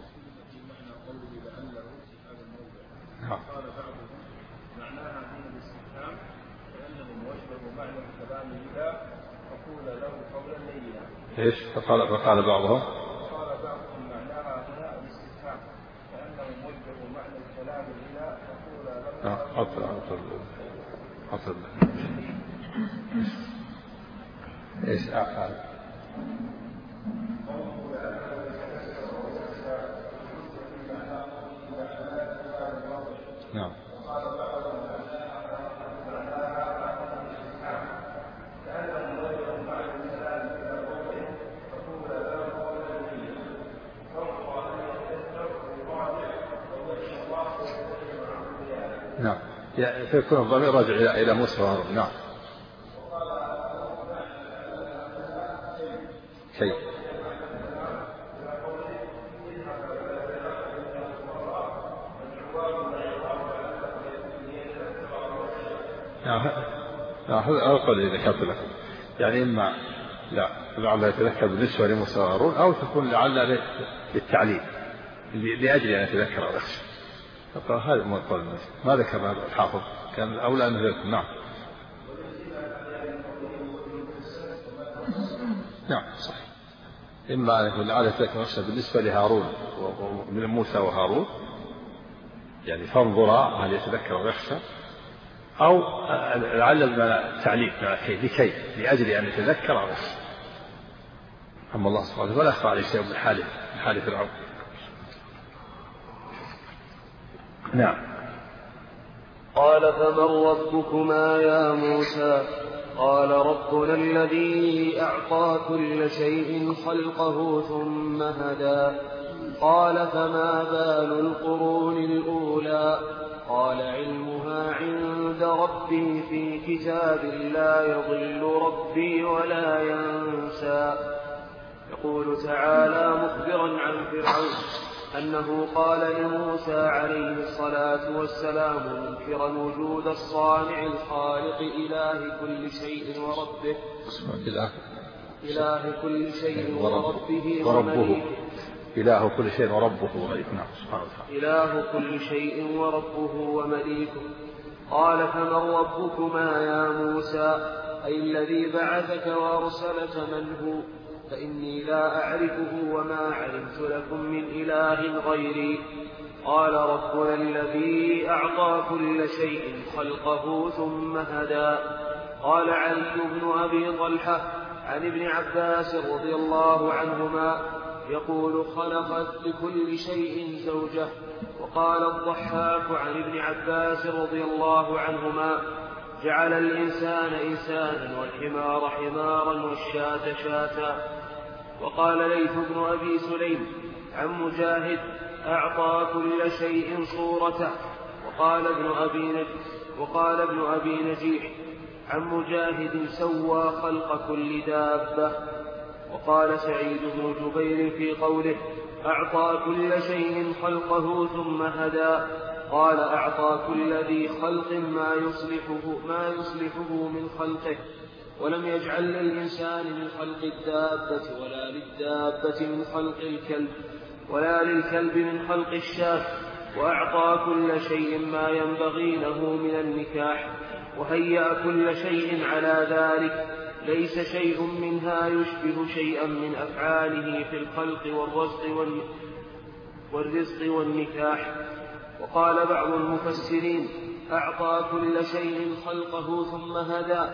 نعم. قال بعضهم معناها من الاستفهام لأنه موجه معنى الكلام إلى فقول له قولا لينا. ايش فقال فقال بعضهم؟ قال بعضهم معناها هنا الاستفهام لأنه موجه معنى الكلام إلى فقول له. نعم. عطل عطل عطل. ايش أفعل؟ نعم. نعم. فيكون الضمير راجع إلى إلى موسى وهارون. نعم. شيء. هذا القول الذي ذكرت لكم، يعني إما لا لعل يتذكر بالنسبة لموسى وهارون، أو تكون لعل للتعليل لأجل أن يتذكر ويخشى. هذا هو القول الذي ما ذكر الحافظ، كان أولى أنه يذكر. نعم. نعم صحيح. إما أن يكون لعل يتذكر ويخشى بالنسبة لهارون من موسى وهارون، يعني فانظرا هل يتذكر ويخشى، أو لعل التعليل لكي لأجل أن يتذكر ويخشى. أما الله سبحانه وتعالى ولا يخفى عليه شيء من حاله من حال فرعون. نعم. قال فمن ربكما يا موسى؟ قال ربنا الذي أعطى كل شيء خلقه ثم هدى. قال فما بال القرون الأولى؟ قال علمها عند ربي في كتاب لا يضل ربي ولا ينسى. يقول تعالى مخبرا عن فرعون أنه قال لموسى عليه الصلاة والسلام منكرا وجود الصانع الخالق إله كل شيء وربه إله كل شيء وربه وربه إله كل شيء وربه ومليكه. إله كل شيء وربه ومليكه. قال فمن ربكما يا موسى؟ أي الذي بعثك وأرسلك من هو؟ فإني لا أعرفه وما علمت لكم من إله غيري. قال ربنا الذي أعطى كل شيء خلقه ثم هدى. قال علي بن أبي طلحة عن ابن عباس رضي الله عنهما يقول خلقت لكل شيء زوجة. وقال الضحاك عن ابن عباس رضي الله عنهما جعل الإنسان إنسانا والحمار حمارا والشاة شاتا. وقال ليث بن أبي سليم عن مجاهد أعطى كل شيء صورته. وقال ابن أبي وقال ابن أبي نجيح عن مجاهد سوى خلق كل دابة. وقال سعيد بن جبير في قوله أعطى كل شيء خلقه ثم هدى قال أعطى كل ذي خلق ما يصلحه, ما يصلحه من خلقه، ولم يجعل للإنسان من خلق الدابة ولا للدابة من خلق الكلب ولا للكلب من خلق الشاة. وأعطى كل شيء ما ينبغي له من النكاح، وهيأ كل شيء على ذلك، ليس شيء منها يشبه شيئا من أفعاله في الخلق والرزق والرزق والنكاح. وقال بعض المفسرين أعطى كل شيء خلقه ثم هدى،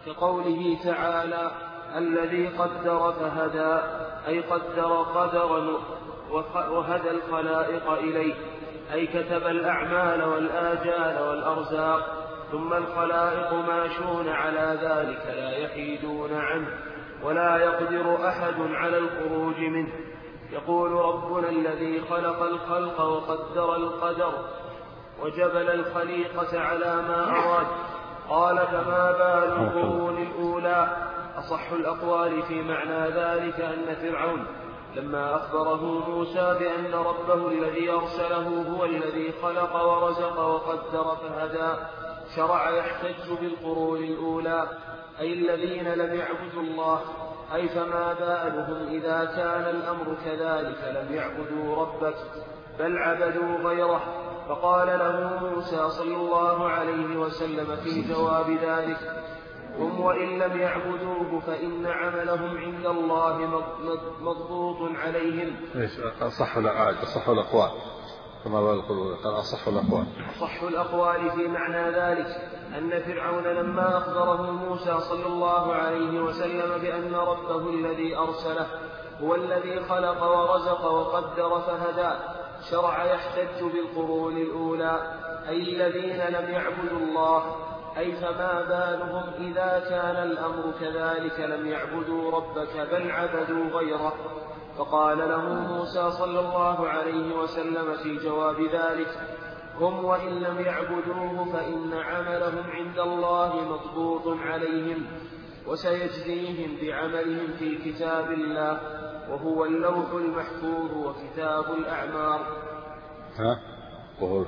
كقوله تعالى الذي قدر فهدى أي قدر قدرا وهدى الخلائق إليه، أي كتب الأعمال والآجال والأرزاق، ثم الخلائق ماشون على ذلك لا يحيدون عنه ولا يقدر أحد على الخروج منه. يقول ربنا الذي خلق الخلق وقدر القدر وجبل الخليقة على ما أراد. قال فما بال القرون الأولى؟ أصح الأقوال في معنى ذلك أن فرعون لما أخبره موسى بأن ربه الذي أرسله هو الذي خلق ورزق وقدر فهدى شرع يحتج بالقرون الأولى، أي الذين لم يعبدوا الله، أي فما بالهم إذا كان الأمر كذلك لم يعبدوا ربك بل عبدوا غيره. فقال له موسى صلى الله عليه وسلم في جواب ذلك هم وإن لم يعبدوه فإن عملهم عند الله مضبوط عليهم. أصح الأقوال كما قال قال أصح الأقوال أصح الأقوال في معنى ذلك أن فرعون لما أخبره موسى صلى الله عليه وسلم بأن ربه الذي أرسله هو الذي خلق ورزق وقدر فهدى شرع يحتج بالقرون الأولى، أي الذين لم يعبدوا الله، أي فما بالهم إذا كان الأمر كذلك لم يعبدوا ربك بل عبدوا غيره. فقال له موسى صلى الله عليه وسلم في جواب ذلك هم وإن لم يعبدوه فإن عملهم عند الله مضبوط عليهم وسيجزيهم بعملهم في كتاب الله وهو اللوح المحفوظ وكتاب الأعمار. ها؟ وهو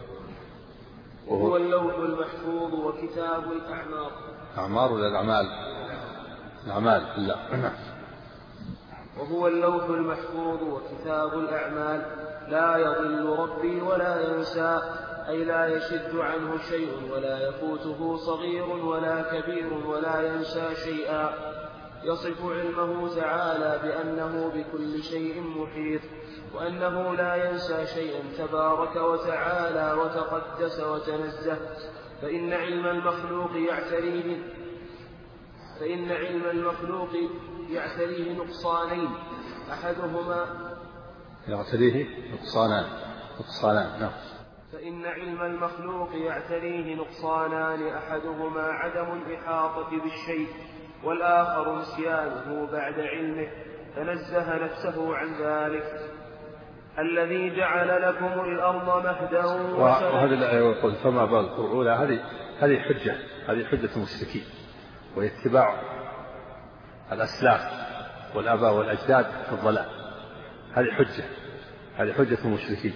وهو اللوح المحفوظ وكتاب الأعمار. أعمار ولا الأعمال؟ الأعمال لا. وهو اللوح المحفوظ وكتاب الأعمال لا يضل ربي ولا ينسى، أي لا يشد عنه شيء ولا يفوته صغير ولا كبير ولا ينسى شيئا. يصف علمه تعالى بأنه بكل شيء محيط وأنه لا ينسى شيئا تبارك وتعالى وتقدس وتنزه. فإن علم المخلوق يعتريه فإن علم المخلوق يعتريه نقصانين أحدهما يعتريه نقصانان نقصانان نعم فإن علم المخلوق يعتريه نقصانان أحدهما عدم الإحاطة بالشيء والآخر نسيانه بعد علمه فنزه نفسه عن ذلك. الذي جعل لكم الأرض مهدا وهذه الآية يقول فما بال الأولى هذه هذه حجة هذه حجة المشركين وهي اتباع الأسلاف والآباء والأجداد في الضلال. هذه حجة هذه حجة المشركين.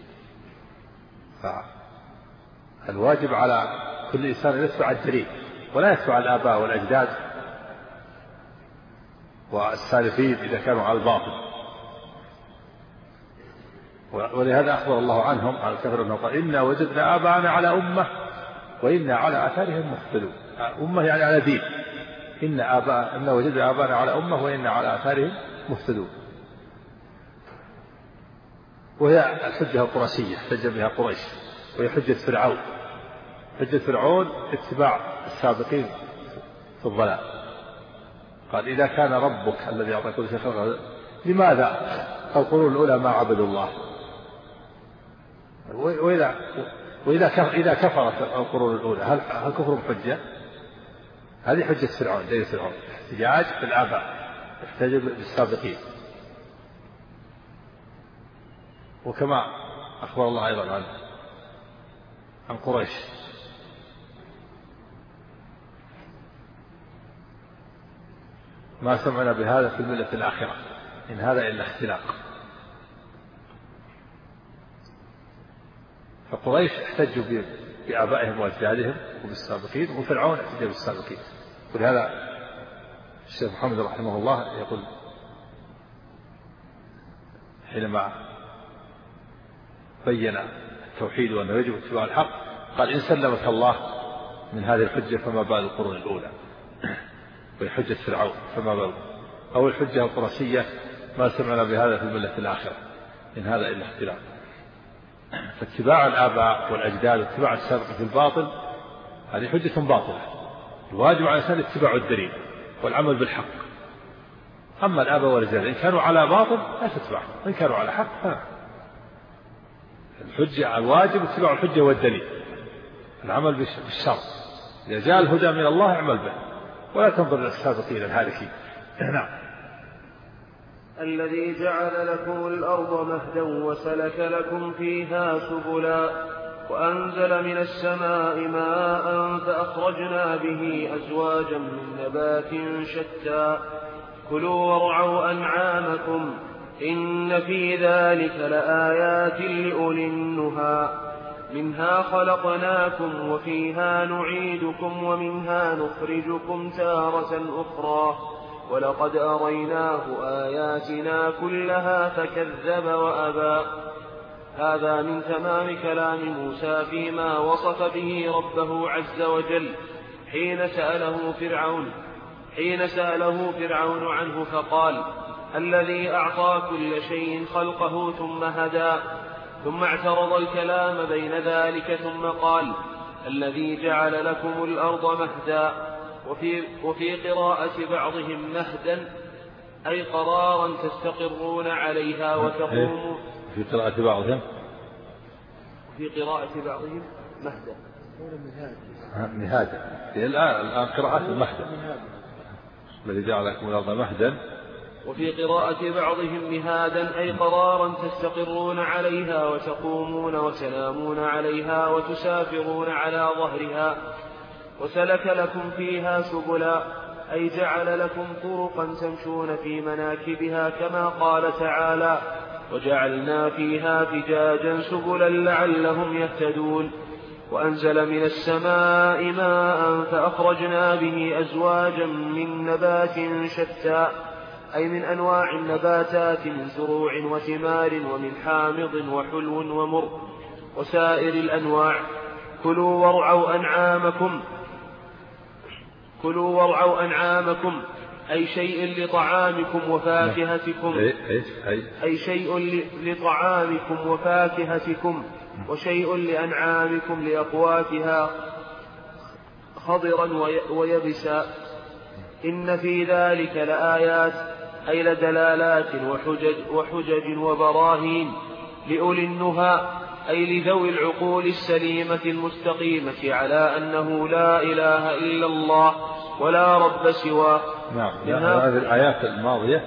فالواجب على كل إنسان أن يتبع الدليل ولا يتبع الآباء والأجداد والسالفين إذا كانوا على الباطل. ولهذا أخبر الله عنهم على الكفر أنه قال إنا وجدنا آباءنا على أمة وإنا على آثارهم مقتدون. أمة يعني على دين. إن آباء إن وجدنا آباءنا على أمة وإنا على آثارهم مهتدون. وهي الحجة القرشية احتج بها قريش وهي حجة فرعون. حجة فرعون اتباع السابقين في الضلال. قال إذا كان ربك الذي أعطى كل شيء خلقه لماذا القرون الأولى ما عبدوا الله؟ وإذا وإذا إذا كفرت القرون الأولى هل هل كفر بحجة؟ هذه حجة فرعون زي فرعون احتجاج بالآباء احتج بالسابقين. وكما أخبر الله أيضا عن عن قريش ما سمعنا بهذا في الملة الآخرة إن هذا إلا اختلاق. فقريش احتجوا بآبائهم وأجدادهم وبالسابقين وفرعون احتج بالسابقين. ولهذا الشيخ محمد رحمه الله يقول حينما بين التوحيد وأنه يجب اتباع الحق قال إن سلمك الله من هذه الحجة فما بال القرون الأولى وهي حجة فرعون فما بال أو الحجة القرشية ما سمعنا بهذا في الملة الآخرة إن هذا إلا اختلاف. فاتباع الآباء والأجداد واتباع السابق في الباطل هذه حجة باطلة الواجب على الإنسان اتباع الدليل والعمل بالحق. أما الآباء والرجال إن كانوا على باطل لا تتبعهم، وإن كانوا على حق ها. الحجة الواجب اتباع الحجة والدليل، العمل بالشرع. إذا جاء الهدى من الله اعمل به ولا تنظر للسابقين الهالكين. نعم. الذي جعل لكم الأرض مهدا وسلك لكم فيها سبلا وأنزل من السماء ماء فأخرجنا به أزواجا من نبات شتى كلوا وارعوا أنعامكم إن في ذلك لآيات لأولي النهى منها خلقناكم وفيها نعيدكم ومنها نخرجكم تارة أخرى ولقد أريناه آياتنا كلها فكذب وأبى. هذا من تمام كلام موسى فيما وصف به ربه عز وجل حين سأله فرعون حين سأله فرعون عنه فقال الذي أعطى كل شيء خلقه ثم هدى، ثم اعترض الكلام بين ذلك ثم قال الذي جعل لكم الأرض مهدا، وفي, وفي قراءة بعضهم مهدا أي قرارا تستقرون عليها وتقوموا. في قراءة بعضهم في قراءة بعضهم مهدا مهادا. الآن الآن قراءة المهدا الذي جعل لكم الأرض مهدا. وفي قراءة بعضهم مهادا أي قرارا تستقرون عليها وتقومون وتنامون عليها وتسافرون على ظهرها. وسلك لكم فيها سبلا أي جعل لكم طرقا تمشون في مناكبها كما قال تعالى وجعلنا فيها فجاجا سبلا لعلهم يهتدون. وأنزل من السماء ماء فأخرجنا به أزواجا من نبات شتى أي من أنواع النباتات من زروع وثمار ومن حامض وحلو ومر وسائر الأنواع. كلوا وارعوا أنعامكم كلوا وارعوا أنعامكم أي شيء لطعامكم وفاكهتكم أي شيء لطعامكم وفاكهتكم وشيء لأنعامكم لأقواتها خضرا ويبسا. إن في ذلك لآيات أي لدلالات وحجج, وحجج وبراهين لأولي النهى أي لذوي العقول السليمة المستقيمة على أنه لا إله إلا الله ولا رب سواه. نعم. هذه الآيات الماضية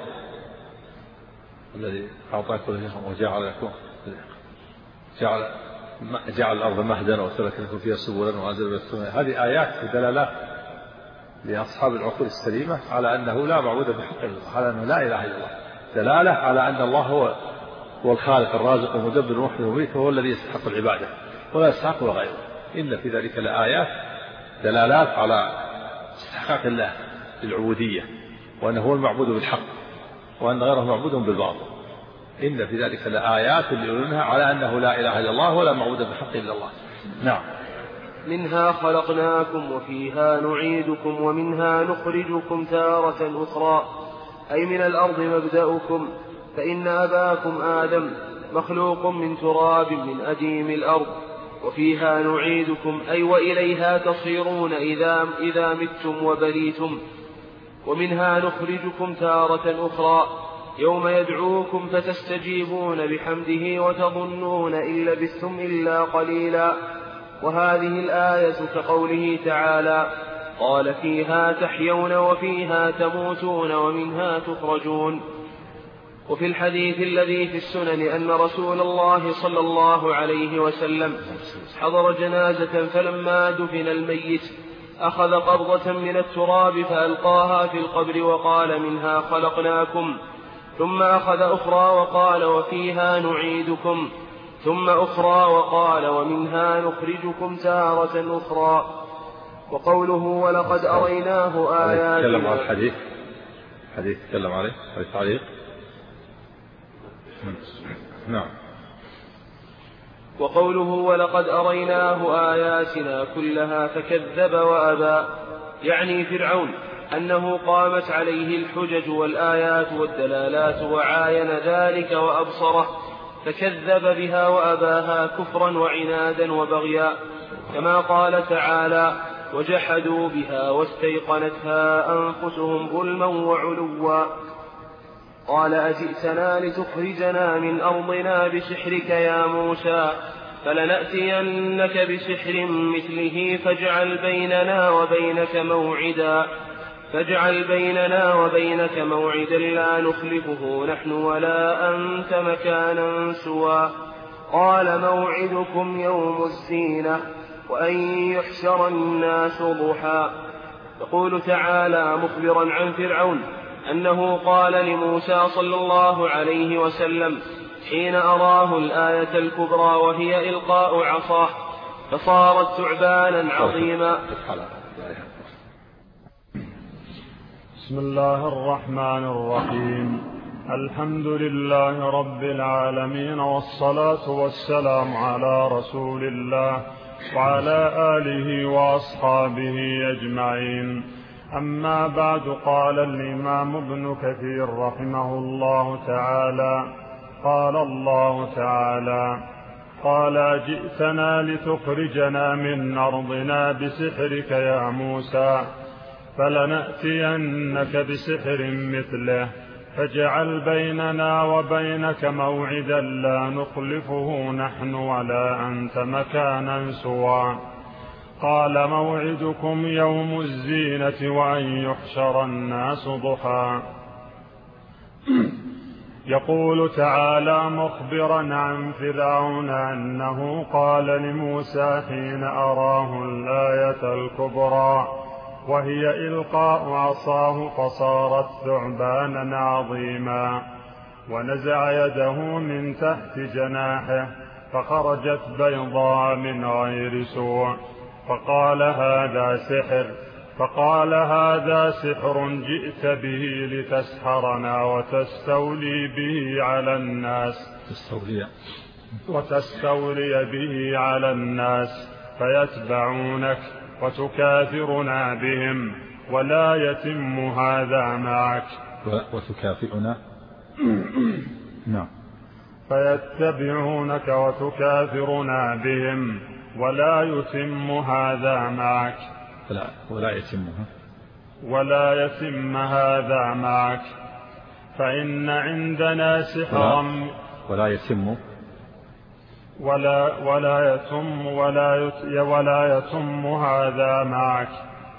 الذي أعطاكم وجعل لكم جعل جعل الأرض مهدا وسلك لكم فيها سبلا وأنزل من السماء، هذه آيات ودلالات لأصحاب العقول السليمة على أنه لا معبود بحق إلا الله، على أنه لا إله إلا الله، دلالة على أن الله هو هو الخالق الرازق المدبر المحيي المميت وهو الذي يستحق العبادة ولا يستحق غيره. إن في ذلك لآيات دلالات على استحقاق الله للعبودية وأنه هو المعبود بالحق وأن غيره معبود بالباطل. إن في ذلك لآيات لأولئك على أنه لا إله إلا الله ولا معبود بحق إلا الله. نعم. منها خلقناكم وفيها نعيدكم ومنها نخرجكم تارة أخرى أي من الأرض مبدأكم، فإن أباكم آدم مخلوق من تراب من أديم الأرض، وفيها نعيدكم أي وإليها تصيرون إذا, إذا متم وبليتم. ومنها نخرجكم تارة أخرى يوم يدعوكم فتستجيبون بحمده وتظنون إن لبثتم إلا قليلا. وهذه الآية كقوله تعالى قال فيها تحيون وفيها تموتون ومنها تخرجون. وفي الحديث الذي في السنن أن رسول الله صلى الله عليه وسلم حضر جنازة فلما دفن الميت أخذ قبضة من التراب فألقاها في القبر وقال منها خلقناكم، ثم أخذ أخرى وقال وفيها نعيدكم، ثم أخرى وقال ومنها نخرجكم تارة أخرى. وقوله ولقد أريناه آياتنا. تكلم عن الحديث حديث تكلم عليه حديث تعليق. نعم. وقوله ولقد أريناه آياتنا كلها فكذب وأبى يعني فرعون أنه قامت عليه الحجج والآيات والدلالات وعاين ذلك وأبصره فكذب بها وأباها كفرا وعنادا وبغيا، كما قال تعالى وجحدوا بها واستيقنتها أنفسهم ظلما وعلوا. قال أجئتنا لتخرجنا من أرضنا بسحرك يا موسى فلنأتينك بسحر مثله فاجعل بيننا وبينك موعدا فاجعل بيننا وبينك موعدا لا نخلفه نحن ولا أنت مكانا سوى. قال موعدكم يوم الزينة وأن يحشر الناس ضحى. يقول تعالى مخبرا عن فرعون أنه قال لموسى صلى الله عليه وسلم حين أراه الآية الكبرى وهي إلقاء عصاه فصارت ثعبانا عظيما. بسم الله الرحمن الرحيم. الحمد لله رب العالمين، والصلاة والسلام على رسول الله وعلى آله وأصحابه أجمعين. أما بعد، قال الإمام ابن كثير رحمه الله تعالى: قال الله تعالى: قال جئتنا لتخرجنا من أرضنا بسحرك يا موسى فلنأتينك بسحر مثله فاجعل بيننا وبينك موعدا لا نخلفه نحن ولا أنت مكانا سوى. قال موعدكم يوم الزينة وأن يحشر الناس ضحى. يقول تعالى مخبرا عن فرعون أنه قال لموسى حين أراه الآية الكبرى وهي إلقاء عصاه فصارت ثعبانا عظيما، ونزع يده من تحت جناحه فخرجت بيضاء من غير سوء، فقال هذا سحر فقال هذا سحر جئت به لتسحرنا وتستولي به على الناس تستولي وتستولي به على الناس فيتبعونك وتكافرنا بهم ولا يتم هذا معك. وتكافئنا نعم. فيتبعونك وتكافرنا بهم ولا يتم هذا معك. لا ولا يتمها ولا يتم هذا معك. فإن عندنا سحرا ولا يتم ولا ولا يتم ولا يت ولا يتم هذا معك.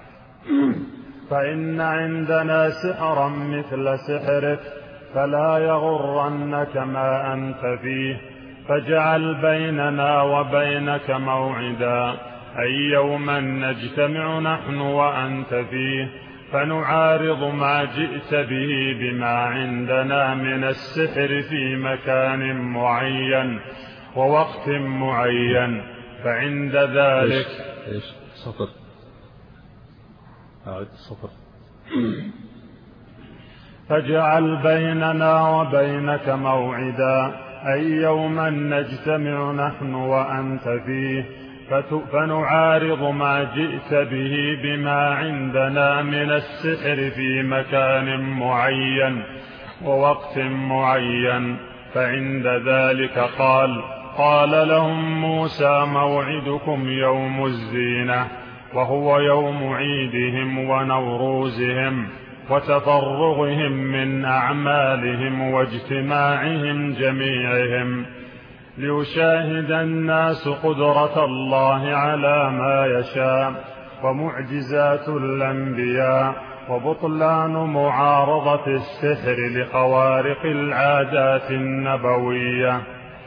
فإن عندنا سحرا مثل سحرك فلا يغرنك ما أنت فيه فاجعل بيننا وبينك موعدا، أي يوما نجتمع نحن وأنت فيه فنعارض ما جئت به بما عندنا من السحر في مكان معين ووقت معين. فعند ذلك إيش سطر أعد سطر فاجعل بيننا وبينك موعدا، أي يوما نجتمع نحن وأنت فيه فنعارض ما جئت به بما عندنا من السحر في مكان معين ووقت معين. فعند ذلك قال قال لهم موسى موعدكم يوم الزينة، وهو يوم عيدهم ونوروزهم وتفرغهم من أعمالهم واجتماعهم جميعهم، ليشاهد الناس قدرة الله على ما يشاء ومعجزات الأنبياء وبطلان معارضة السحر لخوارق العادات النبوية.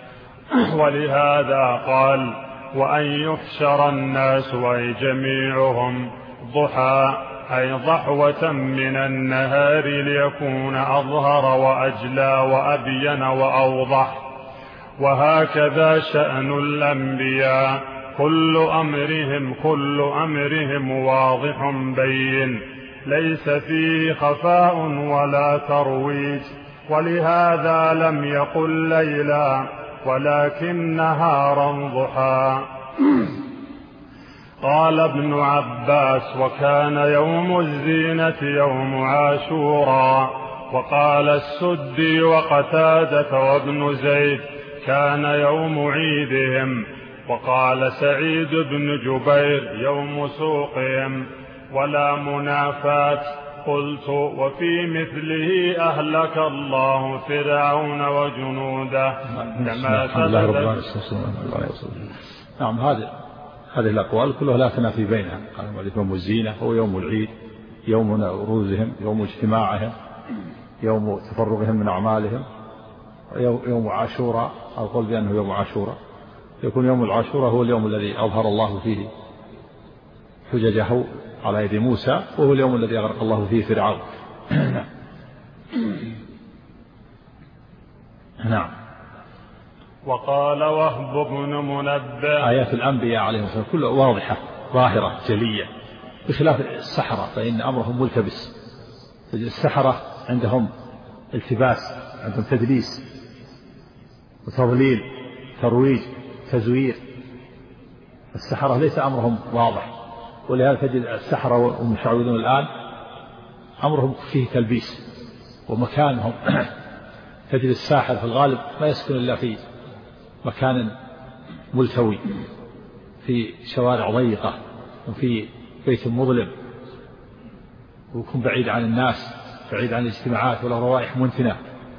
ولهذا قال وأن يحشر الناس أي جميعهم ضحى، أي ضحوة من النهار ليكون أظهر وأجلى وأبين وأوضح. وهكذا شأن الأنبياء، كل أمرهم كل أمرهم واضح بين، ليس فيه خفاء ولا ترويج. ولهذا لم يقل ليلا ولكن نهارا ضحى. قال ابن عباس وكان يوم الزينة يوم عاشوراء. وقال السدي وقتادة وابن زيد كان يوم عيدهم. وقال سعيد بن جبير يوم سوقهم ولا منافات. قلت وفي مثله أهلك الله فرعون وجنوده كما سبق. نعم هذه هذه الأقوال كلها لا تنافي بينها. قال يوم الزينة هو يوم العيد، يوم عروضهم، يوم اجتماعهم، يوم تفرغهم من أعمالهم. يوم عاشوراء أقول بأنه يوم عاشوراء يكون يوم العاشوراء هو اليوم الذي أظهر الله فيه حججه على يد موسى، وهو اليوم الذي أغرق الله فيه فرعون. نعم. وقال وهب بن منبه آيات الأنبياء عليهم السلام كلها واضحة ظاهرة جلية، بخلاف السحرة فإن أمرهم ملتبس. السحرة عندهم التباس، عندهم تدليس وتضليل، ترويج، تزوير. السحرة ليس أمرهم واضح، ولهذا تجد السحرة والمشعوذون الآن أمرهم فيه تلبيس ومكانهم. تجد الساحر في الغالب ما يسكن إلا في مكان ملتوي، في شوارع ضيقة، وفي بيت مظلم، ويكون بعيد عن الناس، بعيد عن الاجتماعات، وله روائح منتنة.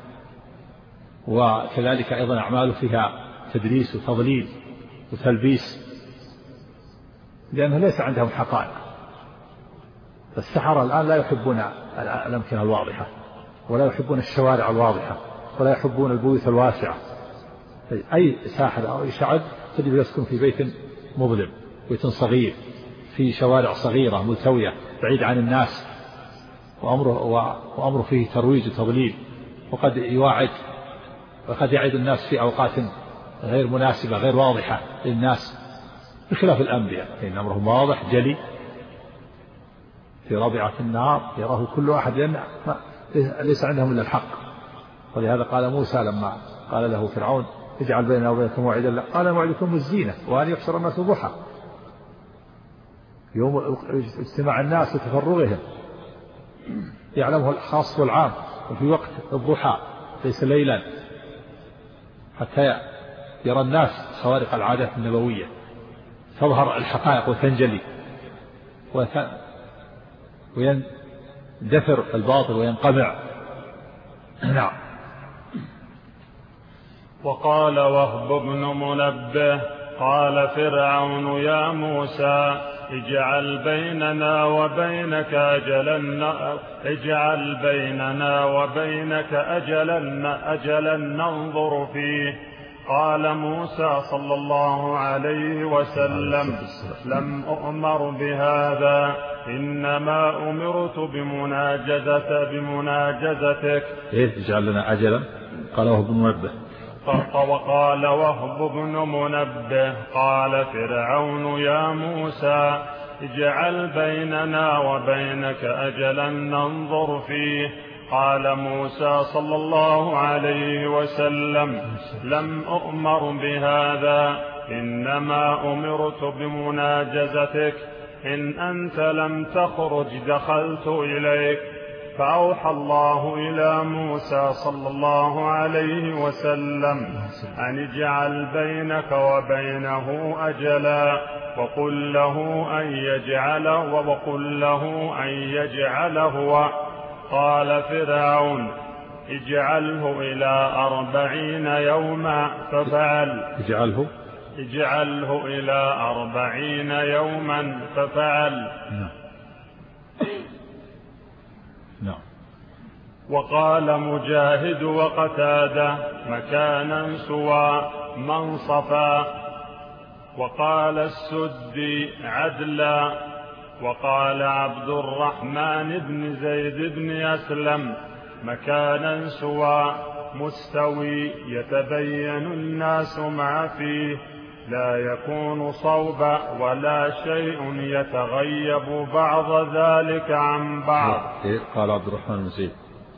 وكذلك أيضا أعماله فيها تدريس وتضليل وتلبيس، لأنه ليس عندهم حقائق. السحرة الآن لا يحبون الأمكنة الواضحة، ولا يحبون الشوارع الواضحة، ولا يحبون البيوت الواسعة. أي ساحر أو أي شعب تجد يسكن في بيت مظلم، بيت صغير في شوارع صغيرة ملتوية بعيد عن الناس، وأمره, وأمره فيه ترويج وتضليل، وقد يواعد وقد يعد الناس في أوقات غير مناسبة غير واضحة للناس، بخلاف الأنبياء فإن أمرهم واضح جلي في رابعة النار يراه كل واحد، لأن ليس عندهم إلا الحق. ولهذا قال موسى لما قال له فرعون اجعل بيننا وبينكم موعدا، قال موعدكم الزينة وأن يحشر الناس ضحى، يوم اجتماع الناس وتفرغهم يعلمه الخاص والعام، وفي وقت الضحى ليس ليلا، حتى يرى الناس خوارق العادات النبوية، تظهر الحقائق وتنجلي ويندثر الباطل وينقمع. نعم. وقال وهب بن منبه قال فرعون يا موسى اجعل بيننا وبينك أجلا اجعل بيننا وبينك أجلا أجلا ننظر فيه. قال موسى صلى الله عليه وسلم لم أؤمر بهذا، إنما أمرت بمناجزة بمناجزتك. إيه اجعل لنا أجلا؟ قال وهب بن منبه. وقال وهب بن منبه قال فرعون يا موسى اجعل بيننا وبينك أجلا ننظر فيه. قال موسى صلى الله عليه وسلم لم أؤمر بهذا، إنما أمرت بمناجزتك، إن أنت لم تخرج دخلت إليك. فأوحى الله إلى موسى صلى الله عليه وسلم أن اجعل بينك وبينه أجلا وقل له أن يجعله وقل له أن يجعله. قال فرعون اجعله إلى أربعين يوما، ففعل. اجعله اجعله إلى أربعين يوما ففعل. نعم. وقال مجاهد وقتادة مكانا سوى منصفا. وقال السدي عدلا. وقال عبد الرحمن بن زيد بن أسلم مكانا سوى مستوي يتبين الناس ما فيه، لا يكون صوبا ولا شيء يتغيب بعض ذلك عن بعض. قال عبد الرحمن بن زيد.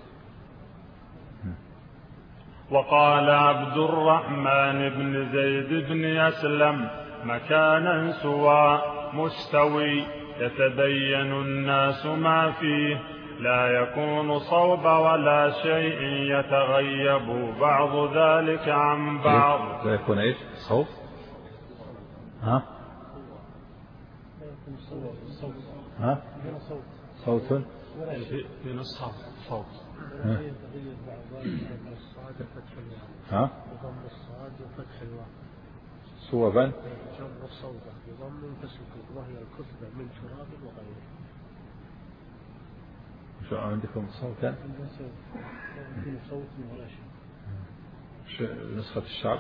وقال عبد الرحمن بن زيد بن أسلم مكانا سوى مستوي يتبين الناس ما فيه، لا يكون صوب ولا شيء يتغيب بعض ذلك عن بعض. لا يكون ايش؟ صوب ها ها صوت في نسخة صوت ها بضم الصاد وفتح الواو صوبا جر الصوبة بضم تسكن وهي الكتبة من تراب وغيره. شو عندكم صوتا؟ عندنا صوت ولا شيء. نسخة الشعب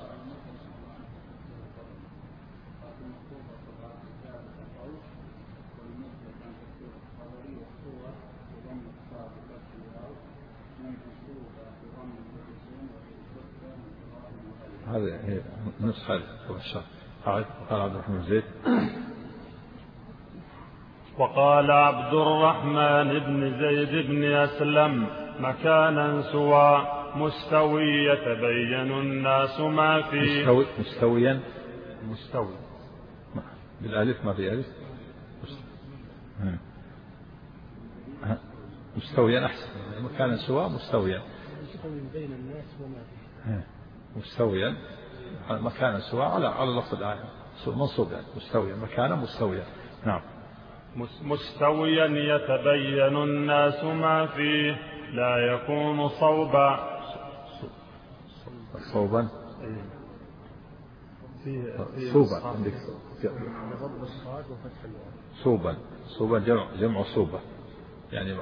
هذه هي نسخة الشعب. قال عبد الرحمن زيد وقال عبد الرحمن بن زيد بن أسلم مكانا سوى مستوي يتبين الناس ما فيه. مستوي مستويا مستوي بالألف ما في ألف مستويا أحسن. مكانا سوى مستويا مستوي بين الناس وما فيه. مستويا مكانا سوى على على لفظ الآية منصوب يعني مستويا مكانا مستويا. نعم. مستويا يتبين الناس ما فيه لا يكون صوبا. صوبا صوبا عندك صوبا صوبا جمع جمع صوبة يعني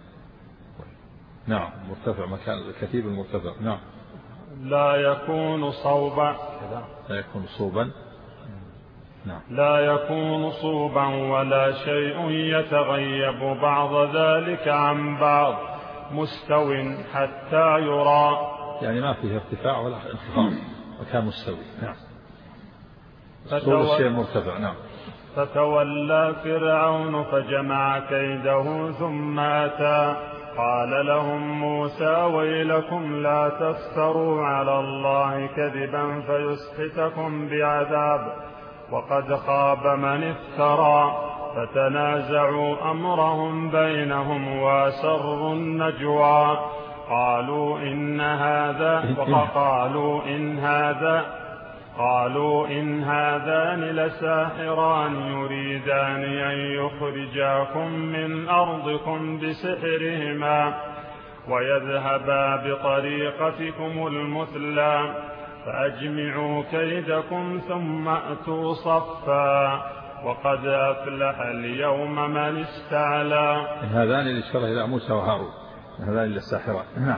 نعم مرتفع مكان الكثيب المرتفع. نعم. لا يكون صوبا لا يكون صوبا. نعم. لا يكون صوبا ولا شيء يتغيب بعض ذلك عن بعض مستو حتى يرى يعني ما فيه ارتفاع ولا انخفاض مكان مستوي. نعم. فتول... الشيء مرتفع. نعم. فتولى فرعون فجمع كيده ثم أتى قال لهم موسى ويلكم لا تفتروا على الله كذبا فيسحتكم بعذاب وقد خاب من افترى. فتنازعوا أمرهم بينهم واسروا النجوى قالوا إن هذا وقالوا إن هذا قالوا إن هذان لساحران يريدان أن يخرجاكم من أرضكم بسحرهما ويذهبا بطريقتكم المثلى فأجمعوا كيدكم ثم أتوا صفا وقد أفلح اليوم من استعلى. إن هذان للشرع إلى موسى وهارون إن هذان للساحران. نعم.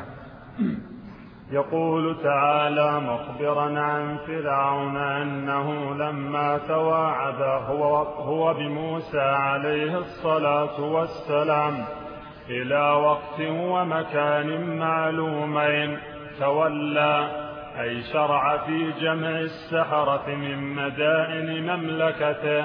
يقول تعالى مخبرا عن فرعون أنه لما تواعد هو, هو بموسى عليه الصلاة والسلام إلى وقت ومكان معلومين تولى أي شرع في جمع السحرة من مدائن مملكته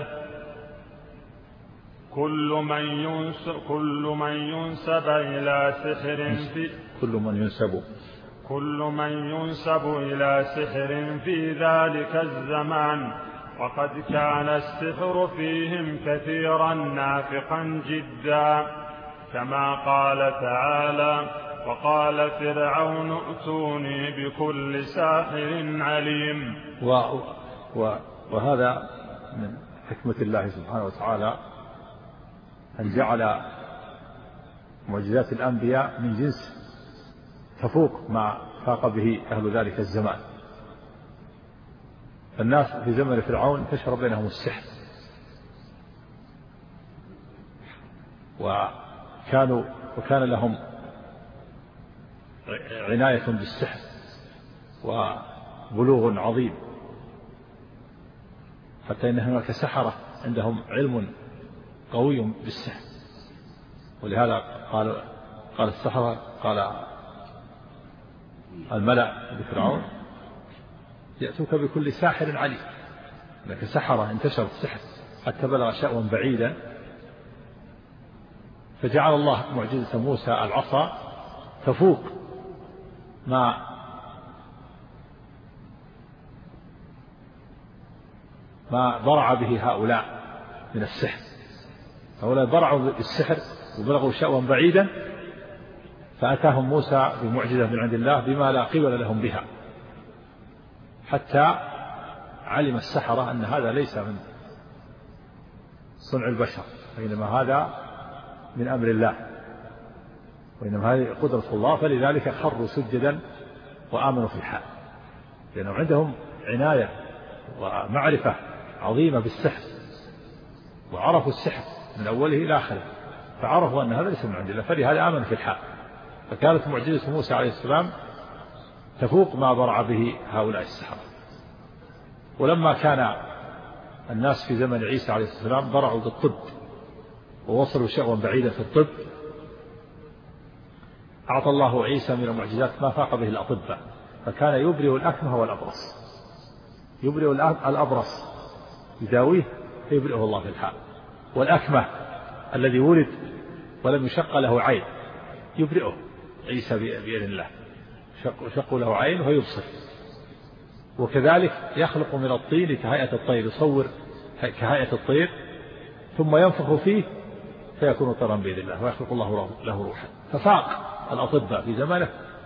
كل من ينسب, كل من ينسب إلى سحر في كل من ينسب كل من ينسب إلى سحر في ذلك الزمان وقد كان السحر فيهم كثيرا نافقا جدا كما قال تعالى وقال فرعون ائتوني بكل ساحر عليم. و و وهذا من حكمة الله سبحانه وتعالى أن جعل معجزات الأنبياء من جنس تفوق ما فاق به أهل ذلك الزمان. الناس في زمن فرعون انتشر بينهم السحر وكانوا وكان لهم عناية بالسحر وبلوغ عظيم حتى إن هناك سحرة عندهم علم قوي بالسحر. ولهذا قال قال السحرة قال الملأ لفرعون يأتوك بكل ساحر عليم. لك سحرة انتشر السحر حتى بلغ شأوا بعيدا فجعل الله معجزة موسى العصا تفوق ما ما ضرع به هؤلاء من السحر. هؤلاء ضرعوا بالسحر وبلغوا شأوا بعيدا فأتاهم موسى بمعجزة من عند الله بما لا قبل لهم بها حتى علم السحرة أن هذا ليس من صنع البشر، وإنما هذا من أمر الله، وإنما هذه قدرة الله، فلذلك خروا سجدا وآمنوا في الحال، لأنهم عندهم عناية ومعرفة عظيمة بالسحر، وعرفوا السحر من أوله إلى آخره، فعرفوا أن هذا ليس من عند الله، فلهذا آمنوا في الحال. فكانت معجزة موسى عليه السلام تفوق ما برع به هؤلاء السحرة. ولما كان الناس في زمن عيسى عليه السلام برعوا بالطب ووصلوا شغوا بعيدا في الطب، أعطى الله عيسى من المعجزات ما فاق به الأطباء، فكان يبرئ الأكمه والأبرص، يبرئ الأبرص يداويه فيبرئه الله في الحال، والأكمه الذي ولد ولم يشق له عين يبرئه عيسى بإذن الله، شق له عين ويبصر. وكذلك يخلق من الطين كهيئة الطير، يصور كهيئة الطير ثم ينفخ فيه فيكون طيرا بإذن الله، ويخلق الله له روحا. ففاق الأطباء في زمانه،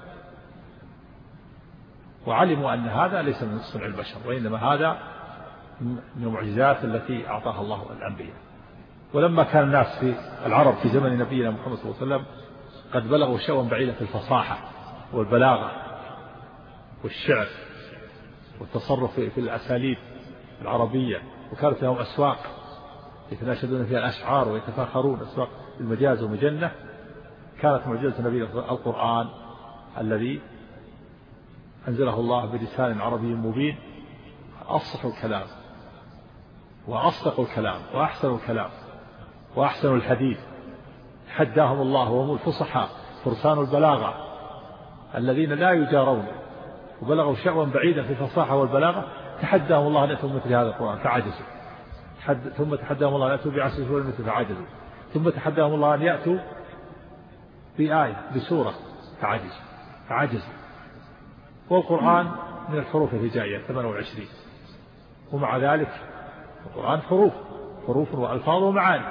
وعلموا أن هذا ليس من صنع البشر، وإنما هذا من المعجزات التي أعطاها الله الأنبياء. ولما كان الناس في العرب في زمن نبينا محمد صلى الله عليه وسلم قد بلغوا شيئا بعيدا في الفصاحة والبلاغة والشعر والتصرف في الأساليب العربية، وكانت لهم أسواق يتناشدون فيها الأشعار ويتفاخرون، أسواق المجاز ومجنة. كانت معجزة النبي القرآن الذي أنزله الله بلسان عربي مبين، أفصح الكلام وأصدق الكلام وأحسن الكلام وأحسن الحديث، حداهم الله وهم الفصحاء فرسان البلاغة الذين لا يجارون، وبلغوا شعوا بعيدا في الفصاحة والبلاغة، تحداهم الله أن يأتوا مثل هذا القرآن فعجزوا، ثم تحداهم الله أن يأتوا بعشر سور مثل فعجزوا، ثم تحداهم الله أن يأتوا بآية بسورة فعجزوا فعجزوا. والقرآن من الحروف الهجائية ثمانية وعشرين، ومع ذلك القرآن حروف حروف وألفاظ ومعاني،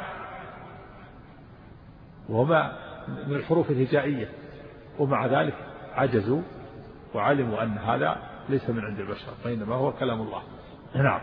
وهما من الحروف الهجائية، ومع ذلك عجزوا وعلموا أن هذا ليس من عند البشر، وإنما هو كلام الله. نعم.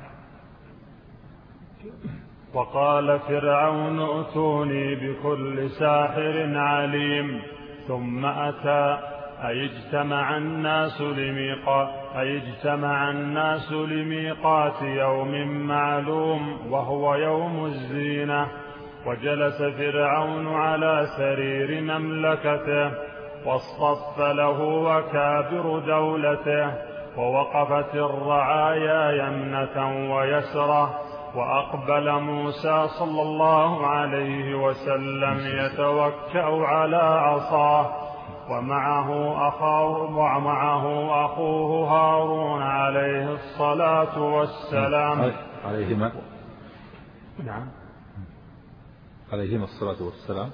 وقال فرعون ائتوني بكل ساحر عليم، ثم أتى أي اجتمع الناس لميقات أي اجتمع الناس لميقات يوم معلوم وهو يوم الزينة. وجلس فرعون على سرير مملكته، واصطف له وكابر دولته، ووقفت الرعايا يمنة ويسرة. وأقبل موسى صلى الله عليه وسلم يتوكأ على عصاه، ومعه أخاه ومعه أخوه هارون عليه الصلاة والسلام. عليهما نعم عليهما الصلاة والسلام.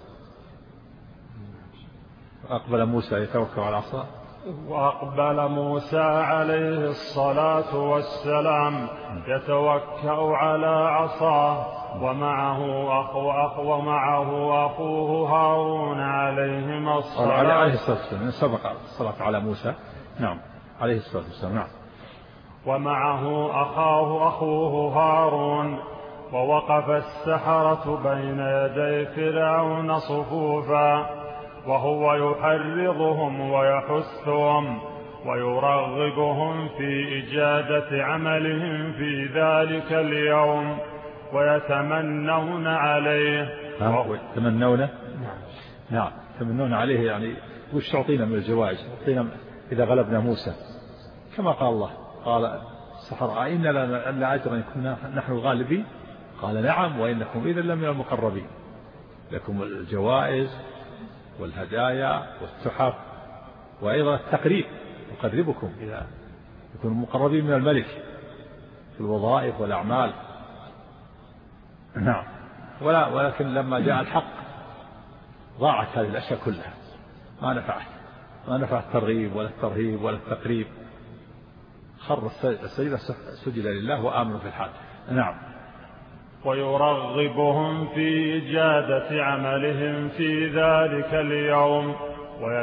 أقبل موسى يتوكأ على عصاه وأقبل موسى عليه الصلاة والسلام يتوكأ على عصاه، ومعه أخو أخو ومعه أخوه هارون عليهما الصلاة عليه الصلاة والسلام. سبق الصلاة على موسى. نعم عليه الصلاة والسلام. نعم. ومعه أخاه أخوه هارون. ووقف السحرة بين يدي فرعون صفوفا، وهو يحرضهم ويحثهم ويرغبهم في إجادة عملهم في ذلك اليوم، ويتمنون عليه. يتمنون نعم يتمنون عليه، يعني وش تعطينا من الجوائز؟ تعطينا إذا غلبنا موسى، كما قال الله، قال السحرة إن لنا أجرا إن كنا نحن الغالبين، قال نعم وإنكم إذا لمن المقربين، لكم الجوائز والهدايا والتحف، وأيضا التقريب يقربكم إذا يكونوا مقربين من الملك في الوظائف والأعمال. نعم. ولا ولكن لما جاء الحق ضاعت هذه الأشياء كلها، ما نفعت ما نفع الترغيب ولا الترهيب ولا التقريب. خر السجدة سجد لله وآمنوا في الحال. نعم. ويرغبهم في إجادة عملهم في ذلك اليوم،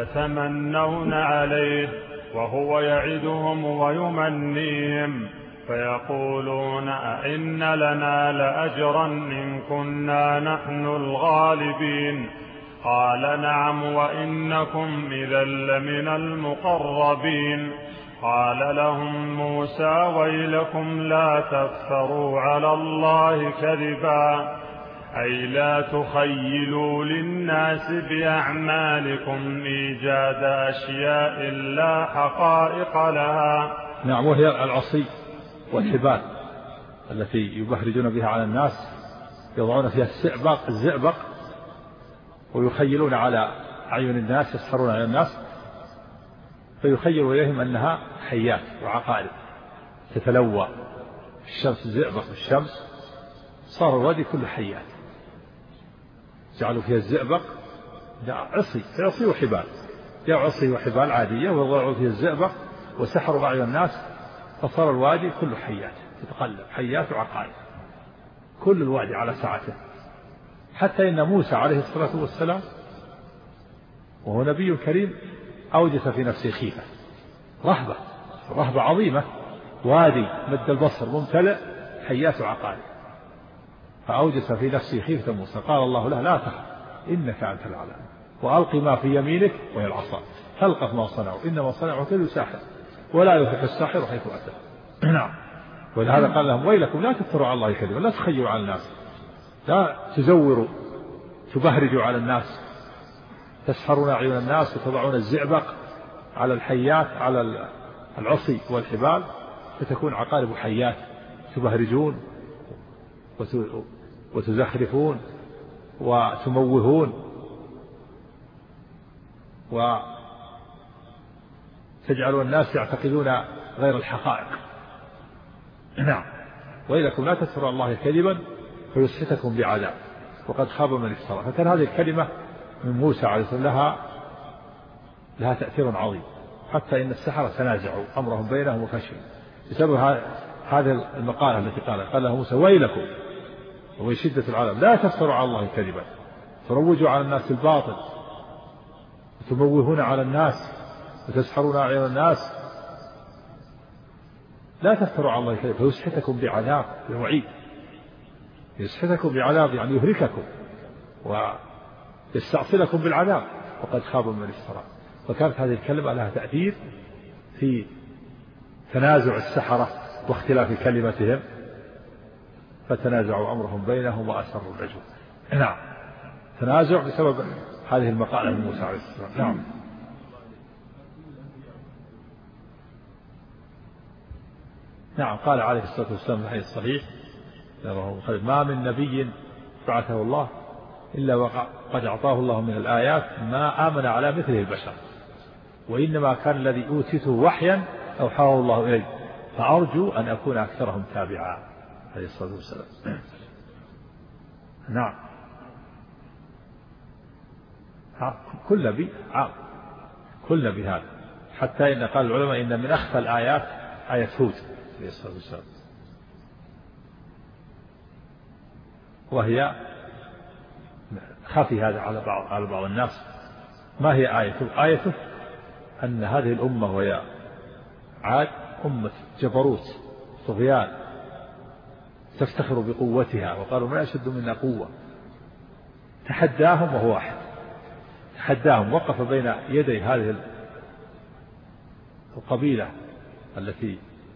ويتمنون عليه، وهو يعدهم ويمنيهم، فيقولون أئن لنا لأجرا إن كنا نحن الغالبين قال نعم وإنكم إذا لمن المقربين قال لهم موسى ويلكم لا تفتروا على الله كذبا أي لا تخيلوا للناس بأعمالكم إيجاد أشياء لا حقائق لها. نعم، وهي العصي والحبال التي يبهرجون بها على الناس، يضعون فيها الزئبق الزئبق ويخيلون على أعين الناس، يسحرون على الناس فيخيل إليهم أنها حيات وعقارب تتلوى الشمس، الزئبق الشمس، صار الوادي كله حيات، جعلوا فيها الزئبق عصي عصي وحبال، يا عصي وحبال عادية وضعوا فيها الزئبق وسحروا أعين الناس فصار الوادي كله حيات تتقلب، حيات وعقارب كل الوادي على سعته. حتى إن موسى عليه الصلاة والسلام وهو نبي كريم أوجس في نفسه خيفة، رهبة رهبة عظيمة، وادي مد البصر ممتلئ حيات وعقارب، فأوجس في نفسه خيفة موسى. قال الله له لا تخف إنك أنت الأعلى وألق ما في يمينك وهي العصا تلقف ما صنعوا إنما صنعوا كيد ساحر ولا يفلح الساحر حيث أتى. نعم، ولهذا قال لهم ويلكم لا تفتروا على الله كذبا، لا تخيروا على الناس، لا تزوروا تبهرجوا على الناس، تسحرون أعين الناس وتضعون الزئبق على الحيات على العصي والحبال فتكون عقارب حيات، تبهرجون وتزخرفون وتموهون وتجعلون الناس يعتقدون غير الحقائق. نعم، وإلكم لا تفتروا على الله كذبا فيسحتكم بعذاب وقد خاب من افترى. فكان هذه الكلمة من موسى عليه السلام لها لها تأثير عظيم، حتى إن السحرة تنازعوا أمرهم بينهم وفشلوا بسبب هذه المقالة التي قالها. قال له موسى ويلكم ومن شدة العذاب لا تفتروا على الله كذبا تروجوا على الناس الباطل وتموهون على الناس وتسحرون أعين الناس، لا تفتروا على الله كذبا فيسحتكم بعذاب وعيد، يسحتكم بعذاب يعني يهلككم ويستعصلكم بالعذاب وقد خاب من افترى. فكانت هذه الكلمة لها تأثير في تنازع السحرة واختلاف كلمتهم فتنازعوا أمرهم بينهم وأسروا النجوى. نعم، تنازع بسبب هذه المقالة من موسى عليه السلام. نعم. نعم، قال عليه الصلاة والسلام في الحديث الصحيح ما من نبي بعثه الله إلا وقد أعطاه الله من الآيات ما آمن على مثله البشر، وإنما كان الذي أوتيته وحيا أوحاه الله إليه فأرجو أن أكون أكثرهم تابعا عليه الصلاة والسلام. نعم، كل نبي عام كل نبي هذا، حتى إن قال العلماء إن من أخفى الآيات آية هود عليه الصلاة والسلام، وهي خفي هذا على بعض على بعض الناس. ما هي آيته؟ آيته أن هذه الأمة وهي عاد أمة جبروت طغيان تفتخر بقوتها وقالوا ما أشد منا قوة، تحداهم وهو واحد، تحداهم وقف بين يدي هذه القبيلة التي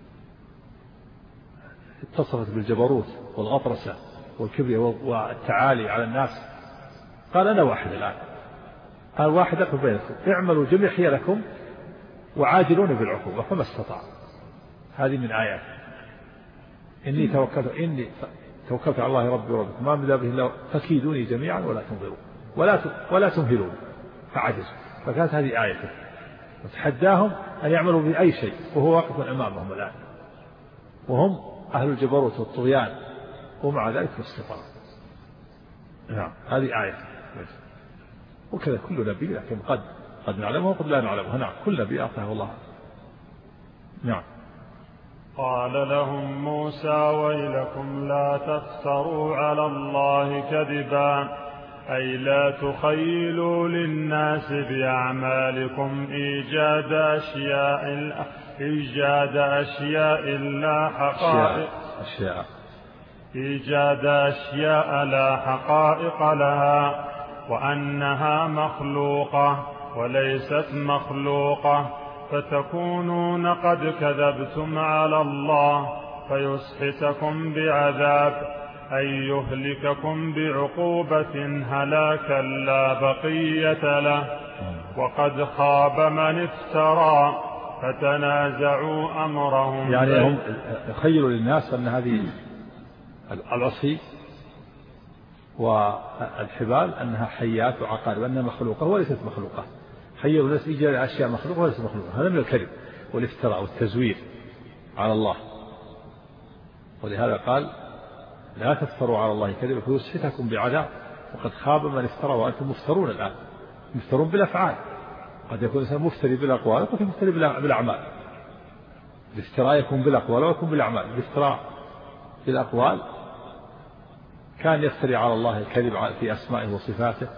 اتصفت بالجبروت والغطرسة والكبرياء والتعالي على الناس، قال أنا واحد الآن، قال واحد أقف بينكم اعملوا جميع حيلكم وعاجلون بالعقوبة فما استطاع. هذه من آيات إني توكلت إني توكلت على الله ربي وربكم ما من دابة إلا فكيدوني جميعا ولا تنظروا ولا ولا تمهلون فعجزوا. فكانت هذه آيته وتحداهم أن يعملوا بأي شيء وهو واقف أمامهم الآن وهم أهل الجبروت والطغيان ومع ذلك ما استطاعوا. نعم، هذه آية. وكذا كل نبي لكن قد قد نعلمه وقد لا نعلمه. نعم، كل نبي أعطاه الله. نعم. قال لهم موسى ويلكم لا تفتروا على الله كذبا أي لا تخيلوا للناس بأعمالكم إيجاد أشياء إيجاد أشياء لا حقائق أشياء إيجاد أشياء لا حقائق لها، وأنها مخلوقة وليست مخلوقة، فتكونون قد كذبتم على الله فيسحتكم بعذاب، أي يهلككم بعقوبة هلاكا لا بقية له. وقد خاب من افترى فتنازعوا أمرهم. يعني هم يخيلوا للناس أن هذه العصي والحبال أنها حيات وعقارب وأنها مخلوقة وليست مخلوقة. خيلوا الناس إيجاد أشياء مخلوقة وليست مخلوقة، هذا من الكذب والافتراء والتزوير على الله. ولهذا قال لا تفتروا على الله كذبا فيسحتكم بعذاب، وقد خاب من افترى وأنتم مفترون الآن، مفترون بالأفعال. قد يكون الإنسان مفتري بالأقوال وقد يكون مفتري بالأعمال. الافتراء يكون بالأقوال ويكون بالأعمال. الافتراء بالأقوال كان يفتري على الله الكذب في أسمائه وصفاته،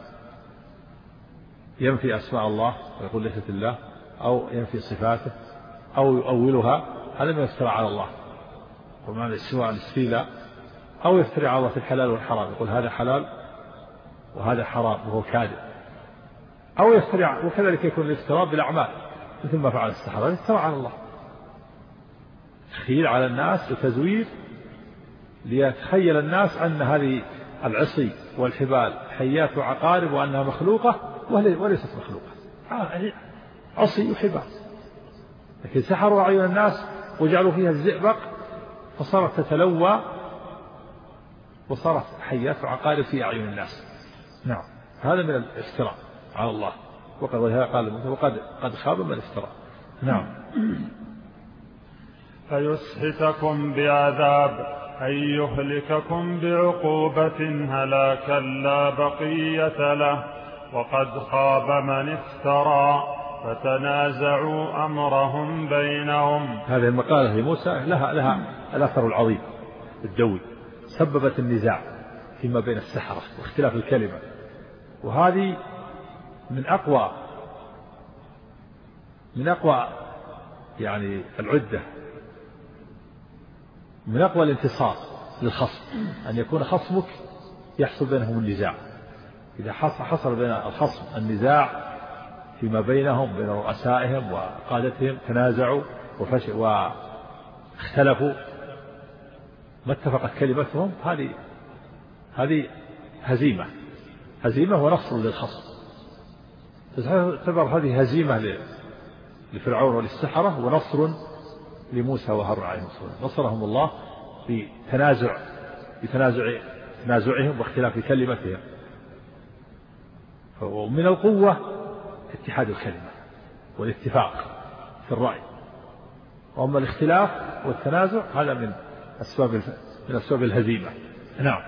ينفي أسماء الله ويقول ليست الله، أو ينفي صفاته أو يؤولها، هذا ما يفترى على الله ومعنى سواء الاستيلاء، أو يفتري على الله في الحلال والحرام، يقول هذا حلال وهذا حرام وهو كاذب. أو يفتري، وكذلك يكون الافتراء بالأعمال مثل ما فعل السحرة، يفترى على الله، تخيل على الناس وتزوير ليتخيل الناس أن هذه العصي والحبال حيات وعقارب وأنها مخلوقة وليست مخلوقة. عصي وحبال، لكن سحروا أعين الناس وجعلوا فيها الزئبق فصارت تتلوى وصارت حيات وعقارب في أعين الناس. نعم، هذا من الافتراء على الله. وقد ولهذا قال وقد قد خاب من افترى. نعم. فيسحتكم بعذاب أي يهلككم بعقوبة هلاكا لا بقية له، وقد خاب من افترى فتنازعوا أمرهم بينهم. هذه المقالة لموسى لها لها الأثر العظيم الدوي، سببت النزاع فيما بين السحرة واختلاف الكلمة، وهذه من أقوى من أقوى يعني العدة، من أقوى الانتصار للخصم أن يكون خصمك يحصل بينهم النزاع. إذا حصل بين الخصم النزاع فيما بينهم بين رؤسائهم وقادتهم، تنازعوا واختلفوا ما اتفقت كلمتهم، هذه هذه هزيمة هزيمة ونصر للخصم. تعتبر هذه هزيمة لفرعون وللسحرة ونصر لموسى وهارون عليهم السلام، نصرهم الله بتنازع بتنازع تنازعهم واختلاف كلمتهم. ومن القوة اتحاد الكلمة والاتفاق في الرأي، وأما الاختلاف والتنازع هذا من أسباب من أسباب الهزيمة. نعم.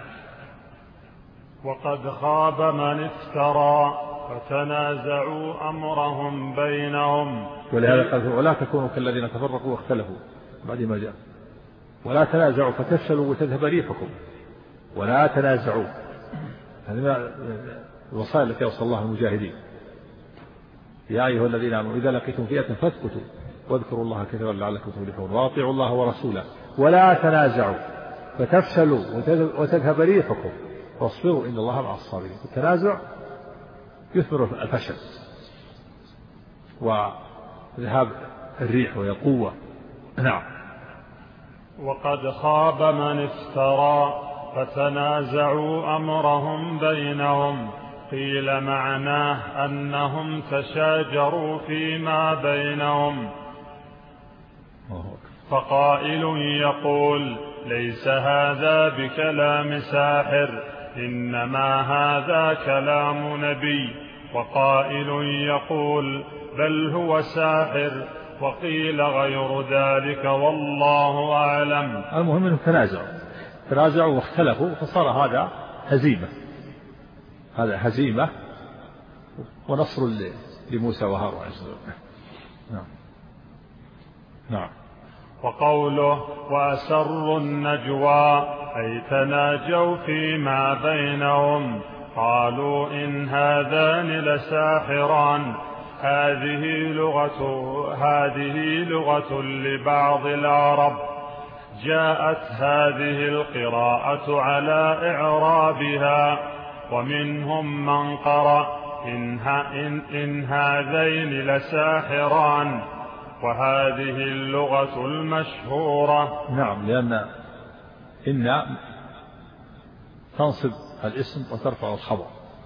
وقد خاب من افترى فتنازعوا أمرهم بينهم. ولهذا قال ولا تكونوا كالذين تفرقوا واختلفوا بعد ما جاء، ولا تنازعوا فتفشلوا وتذهب ريحكم، ولا تنازعوا. هذه الوصايا التي أوصى الله المجاهدين: يا أيها الذين آمنوا إذا لقيتم فئة فاثبتوا واذكروا الله كثيرا لعلكم تفلحون وأطيعوا الله ورسوله ولا تنازعوا فتفشلوا وتذهب ريحكم واصبروا إن الله مع الصابرين. التنازع يثمر الفشل وذهاب الريح وهي القوة. نعم. وقد خاب من افترى فتنازعوا أمرهم بينهم. قيل معناه أنهم تشاجروا فيما بينهم، فقائل يقول ليس هذا بكلام ساحر إنما هذا كلام نبي، وقائل يقول بل هو ساحر، وقيل غير ذلك والله أعلم. المهم أنهم تنازعوا تنازعوا واختلفوا فصار هذا هزيمة، هذا هزيمة ونصر لموسى وهارون. نعم. نعم. وقوله وأسروا النجوى أي تناجوا فيما بينهم، قالوا إن هذان لساحران هذه لغة هذه لغة لبعض العرب، جاءت هذه القراءة على إعرابها، ومنهم من قرأ إن, إن, إن هذين لساحران، وهذه اللغة المشهورة. نعم، لأن إن تنصب الاسم وترفع الخبر،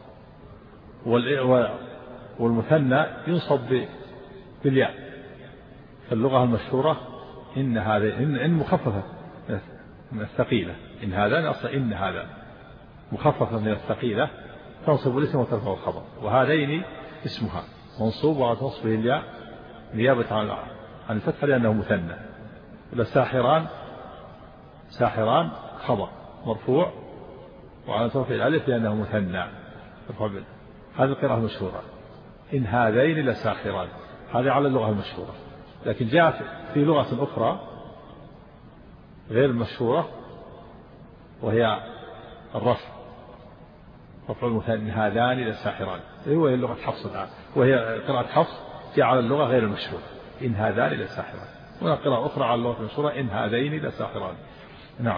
والمثنى ينصب بالياء. فاللغة المشهورة إن هذا إن, إن مخففة من الثقيلة، إن هذا أصلا إن هذا مخففة من الثقيلة تنصب الاسم وترفع الخبر، وهذين اسمها منصوب وتنصب به الياء نيابة عن عن الفتح لأنه مثنى. ساحران ساحران خبر مرفوع وعلى رفع الألف لأنه مثنى. هذه القراءة المشهورة، إن هذين لساحران، هذه على اللغة المشهورة. لكن جاءت في لغة أخرى غير المشهورة وهي الرفع، رفع المثنى إن هذان لساحران، وهي لغة حفص الآن، وهي قراءة حفص جاء على اللغة غير المشهورة إن هذان لساحران، وهنا قراءة أخرى على اللغة المشهورة إن هذين لساحران. نعم.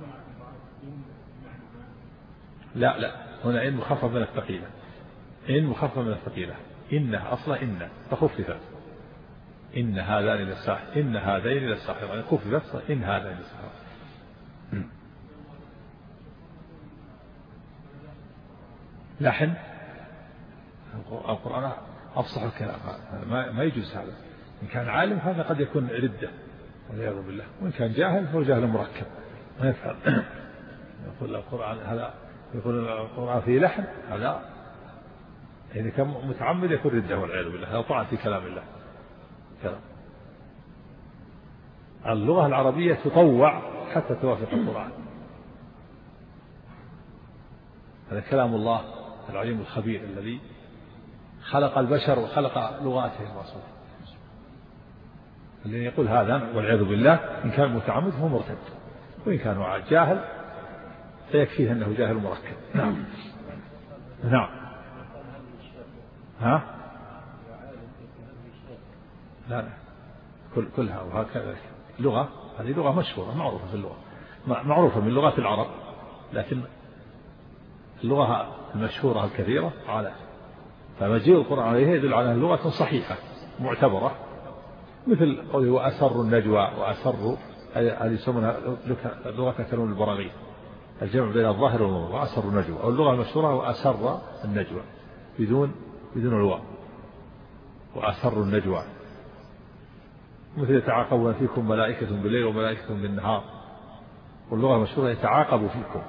لا لا هنا إن مخفف من الثقيلة، إن مخفف من الثقيلة، إن أصلا إن فخففت، إن هذان للساحر إن هذين للساحران خففت إن هذين للساحران. لحن القرآن أفصح الكلام، ما ما يجوز هذا. إن كان عالم هذا قد يكون ردة والعياذ بالله، وإن كان جاهل فهو جاهل مركب ما يفهم. يقول القرآن هذا يقول القرآن فيه لحن، هذا إذا كان متعمد يكون ردة والعياذ بالله، هذا طعن في كلام الله. كلام اللغة العربية تطوع حتى توافق القرآن، هذا كلام الله العليم الخبير الذي خلق البشر وخلق لغاتهم المصروف. الذي يقول هذا والعياذ بالله إن كان متعمد هو مرتد، وإن كان جاهل فيكفيه أنه جاهل مركب. نعم. نعم. ها؟ لا لا كل كلها وهكذا. لغة هذه لغة مشهورة معروفة في اللغة، معروفة من لغات العرب، لكن اللغة المشهورة الكثيرة على فمجيء القرآن عليها يدل على لغة صحيحة معتبرة، مثل قوله وأسر النجوى، وأسر هذه يسمونها لغة كلام البراغيث، الجمع بين الظاهر والمضمر، وأسر النجوى. أو اللغة المشهورة وأسر النجوى بدون بدون الواو، وأسر النجوى، مثل يتعاقبون فيكم ملائكة بالليل وملائكة بالنهار، واللغة المشهورة يتعاقب فيكم.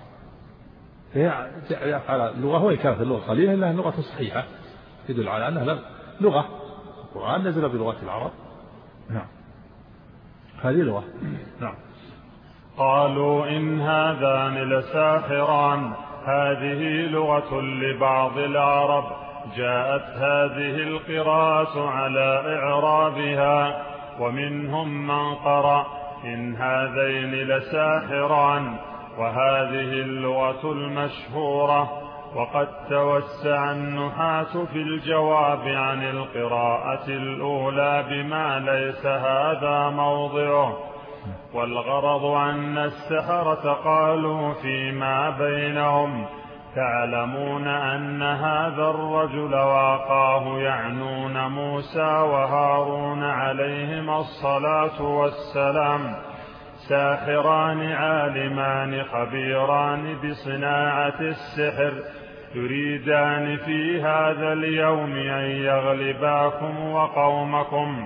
هي على اللغة، وإن كانت اللغة قليلة إلا لغة صحيحة يدل على أنها لغة القرآن نزل بلغة العرب. نعم هذه لغة. نعم. قالوا إن هذان لساحران، هذه لغة لبعض العرب، جاءت هذه القراءة على إعرابها، ومنهم من قرأ إن هذين لساحران، وهذه اللغة المشهورة. وقد توسع النحاة في الجواب عن القراءة الأولى بما ليس هذا موضعه، والغرض أن السحرة قالوا فيما بينهم تعلمون أن هذا الرجل واقاه يعنون موسى وهارون عليهما الصلاة والسلام، ساحران عالمان خبيران بصناعة السحر، يريدان في هذا اليوم أن يغلباكم وقومكم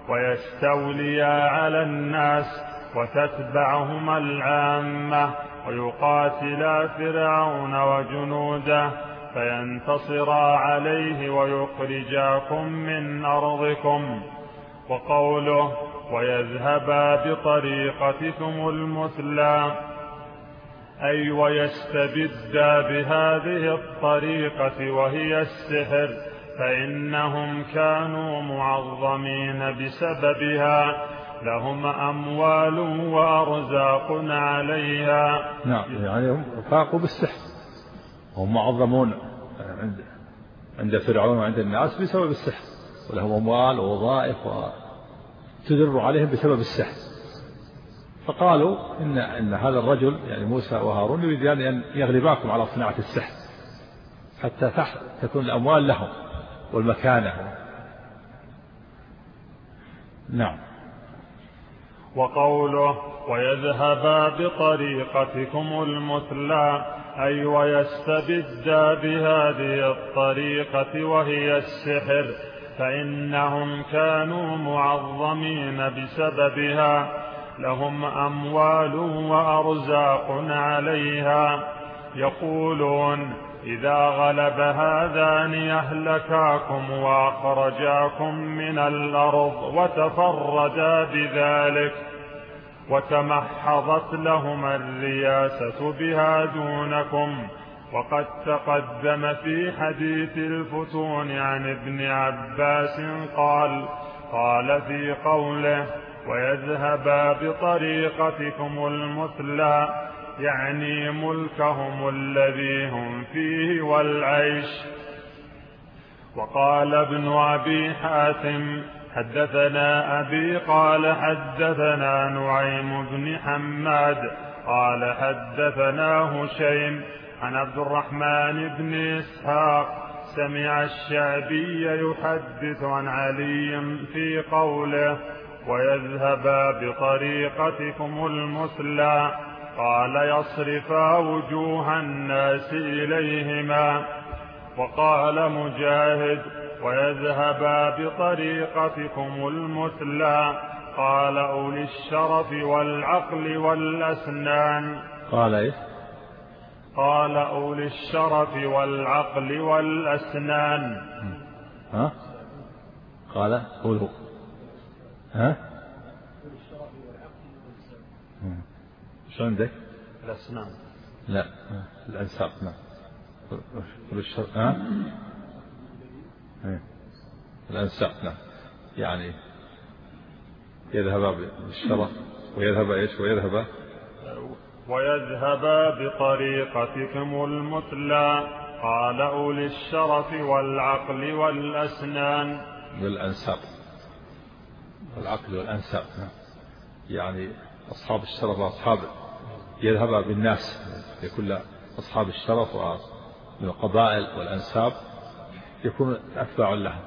ويستوليا على الناس، وتتبعهما العامة، ويقاتلا فرعون وجنوده فينتصرا عليه ويخرجاكم من أرضكم. وقوله ويذهبا بطريقتكم المثلى، أي ويستبدا بهذه الطريقة وهي السحر، فإنهم كانوا معظمين بسببها، لهم أموال وأرزاق عليها. نعم يعني هم فاقوا بالسحر، هم معظمون عند عند فرعون وعند الناس بسبب السحر، ولهم أموال ووظائف وتدر عليهم بسبب السحر. فقالوا إن, إن هذا الرجل يعني موسى وهارون يريدان أن يغلباكم على صناعة السحر حتى تكون الأموال لهم والمكانة. نعم. وقوله ويذهبا بطريقتكم المثلى أي ويستبدا بهذه الطريقة وهي السحر، فإنهم كانوا معظمين بسببها، لهم أموال وأرزاق عليها. يقولون إذا غلب هذان أهلكاكم وأخرجاكم من الأرض وتفردا بذلك، وتمحضت لهما الرياسة بها دونكم. وقد تقدم في حديث الفتون عن ابن عباس قال قال في قوله ويذهبا بطريقتكم المثلى يعني ملكهم الذي هم فيه والعيش. وقال ابن أبي حاتم حدثنا أبي قال حدثنا نعيم بن حماد قال حدثنا هشيم عن عبد الرحمن بن إسحاق سمع الشعبي يحدث عن علي في قوله ويذهبا بطريقتكم المثلى قال يصرفا وجوه الناس إليهما. وقال مجاهد ويذهبا بطريقتكم المثلى قال أولي الشرف والعقل والأسنان. قال إيه؟ قال أولي الشرف والعقل والأسنان. ها؟ قال قولوا ها؟ شو عندك؟ الأسنان. لا الأنساب. نعم. الشرف ها؟ الأنساب. نعم. يعني يذهب بالشرف ويذهب إيش ويذهب ويذهب بطريقتكم المثلى قال أولي الشرف والعقل والأسنان. والأنساب. العقل والأنساب. يعني أصحاب الشرف وأصحاب يذهب بالناس لكل أصحاب الشرف ومن القبائل والأنساب يكون أتباع لهم.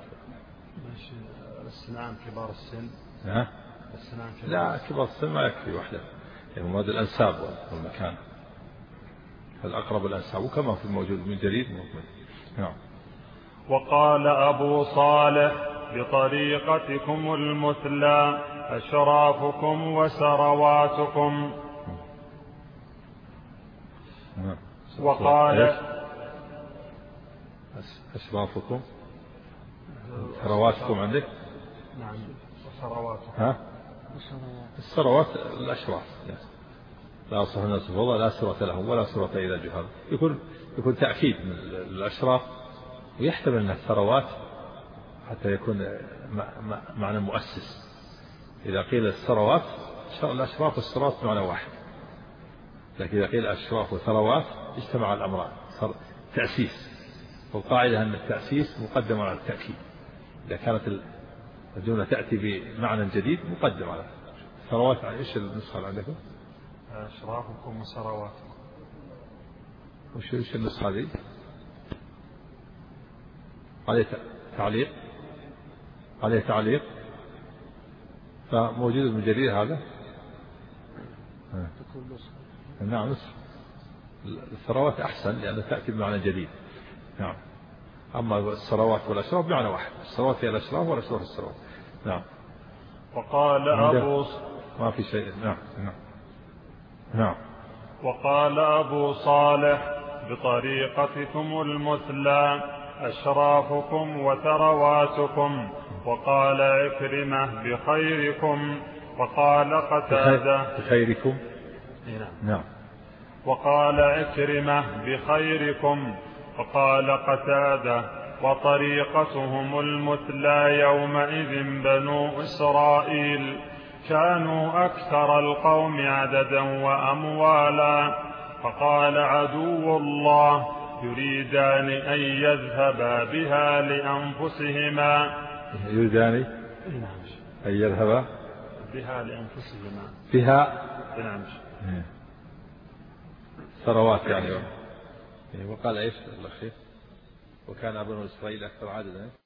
الأسنان كبار السن. ها؟ الأسنان كبار لا كبار السن ما يكفي وحده، يعني مراد الأنساب والمكان الأقرب الأنساب وكما في الموجود من جديد. نعم. وقال أبو صالح بطريقتكم المثلى أشرافكم وسرواتكم. وقال أشرافكم ثرواتكم عندك. نعم. وثرواتكم. ها؟ الثروات الأشراف لا أصح الناس فضل لا سرة لهم ولا سرة إلى جهال. يكون يكون تأكيد من الأشراف ويحتمل أن الثروات حتى يكون معنى مؤسس. إذا قيل الثروات الأشراف والثروات معنى واحد، لكن إذا قيل أشراف وثروات اجتمع الأمران صار تأسيس. والقاعدة أن التأسيس مقدم على التأكيد. إذا كانت الجملة تأتي بمعنى جديد مقدم على ثروات. إيش النسخة عندكم؟ أشرافكم وثرواتكم. وش إيش النسخة هذه؟ عليه تعليق عليه تعليق فموجود من جديد هذا. نعم نسخة الثروات أحسن لأنها تأتي بمعنى جديد. نعم. أما الثروات والأشراف بمعنى واحد، الثروات هي الأشراف والأشراف الثروات. نعم. وقال أبو ما في شيء. نعم نعم نعم. وقال أبو صالح بطريقتكم المثلى أشرافكم وثرواتكم. وقال عكرمة بخيركم. وقال قتادة بخيركم. نعم. وقال عكرمة بخيركم. وقال قتادة وطريقتهم المثلى يومئذ بنو إسرائيل كانوا أكثر القوم عددا وأموالا. فقال عدو الله يريدان أن يذهبا بها لأنفسهما. يريدان أن يذهبا بها لأنفسهما. بها نعم. ثروات يعني. وقال إيش الأخير؟ وكان بنو إسرائيل أكثر عددا.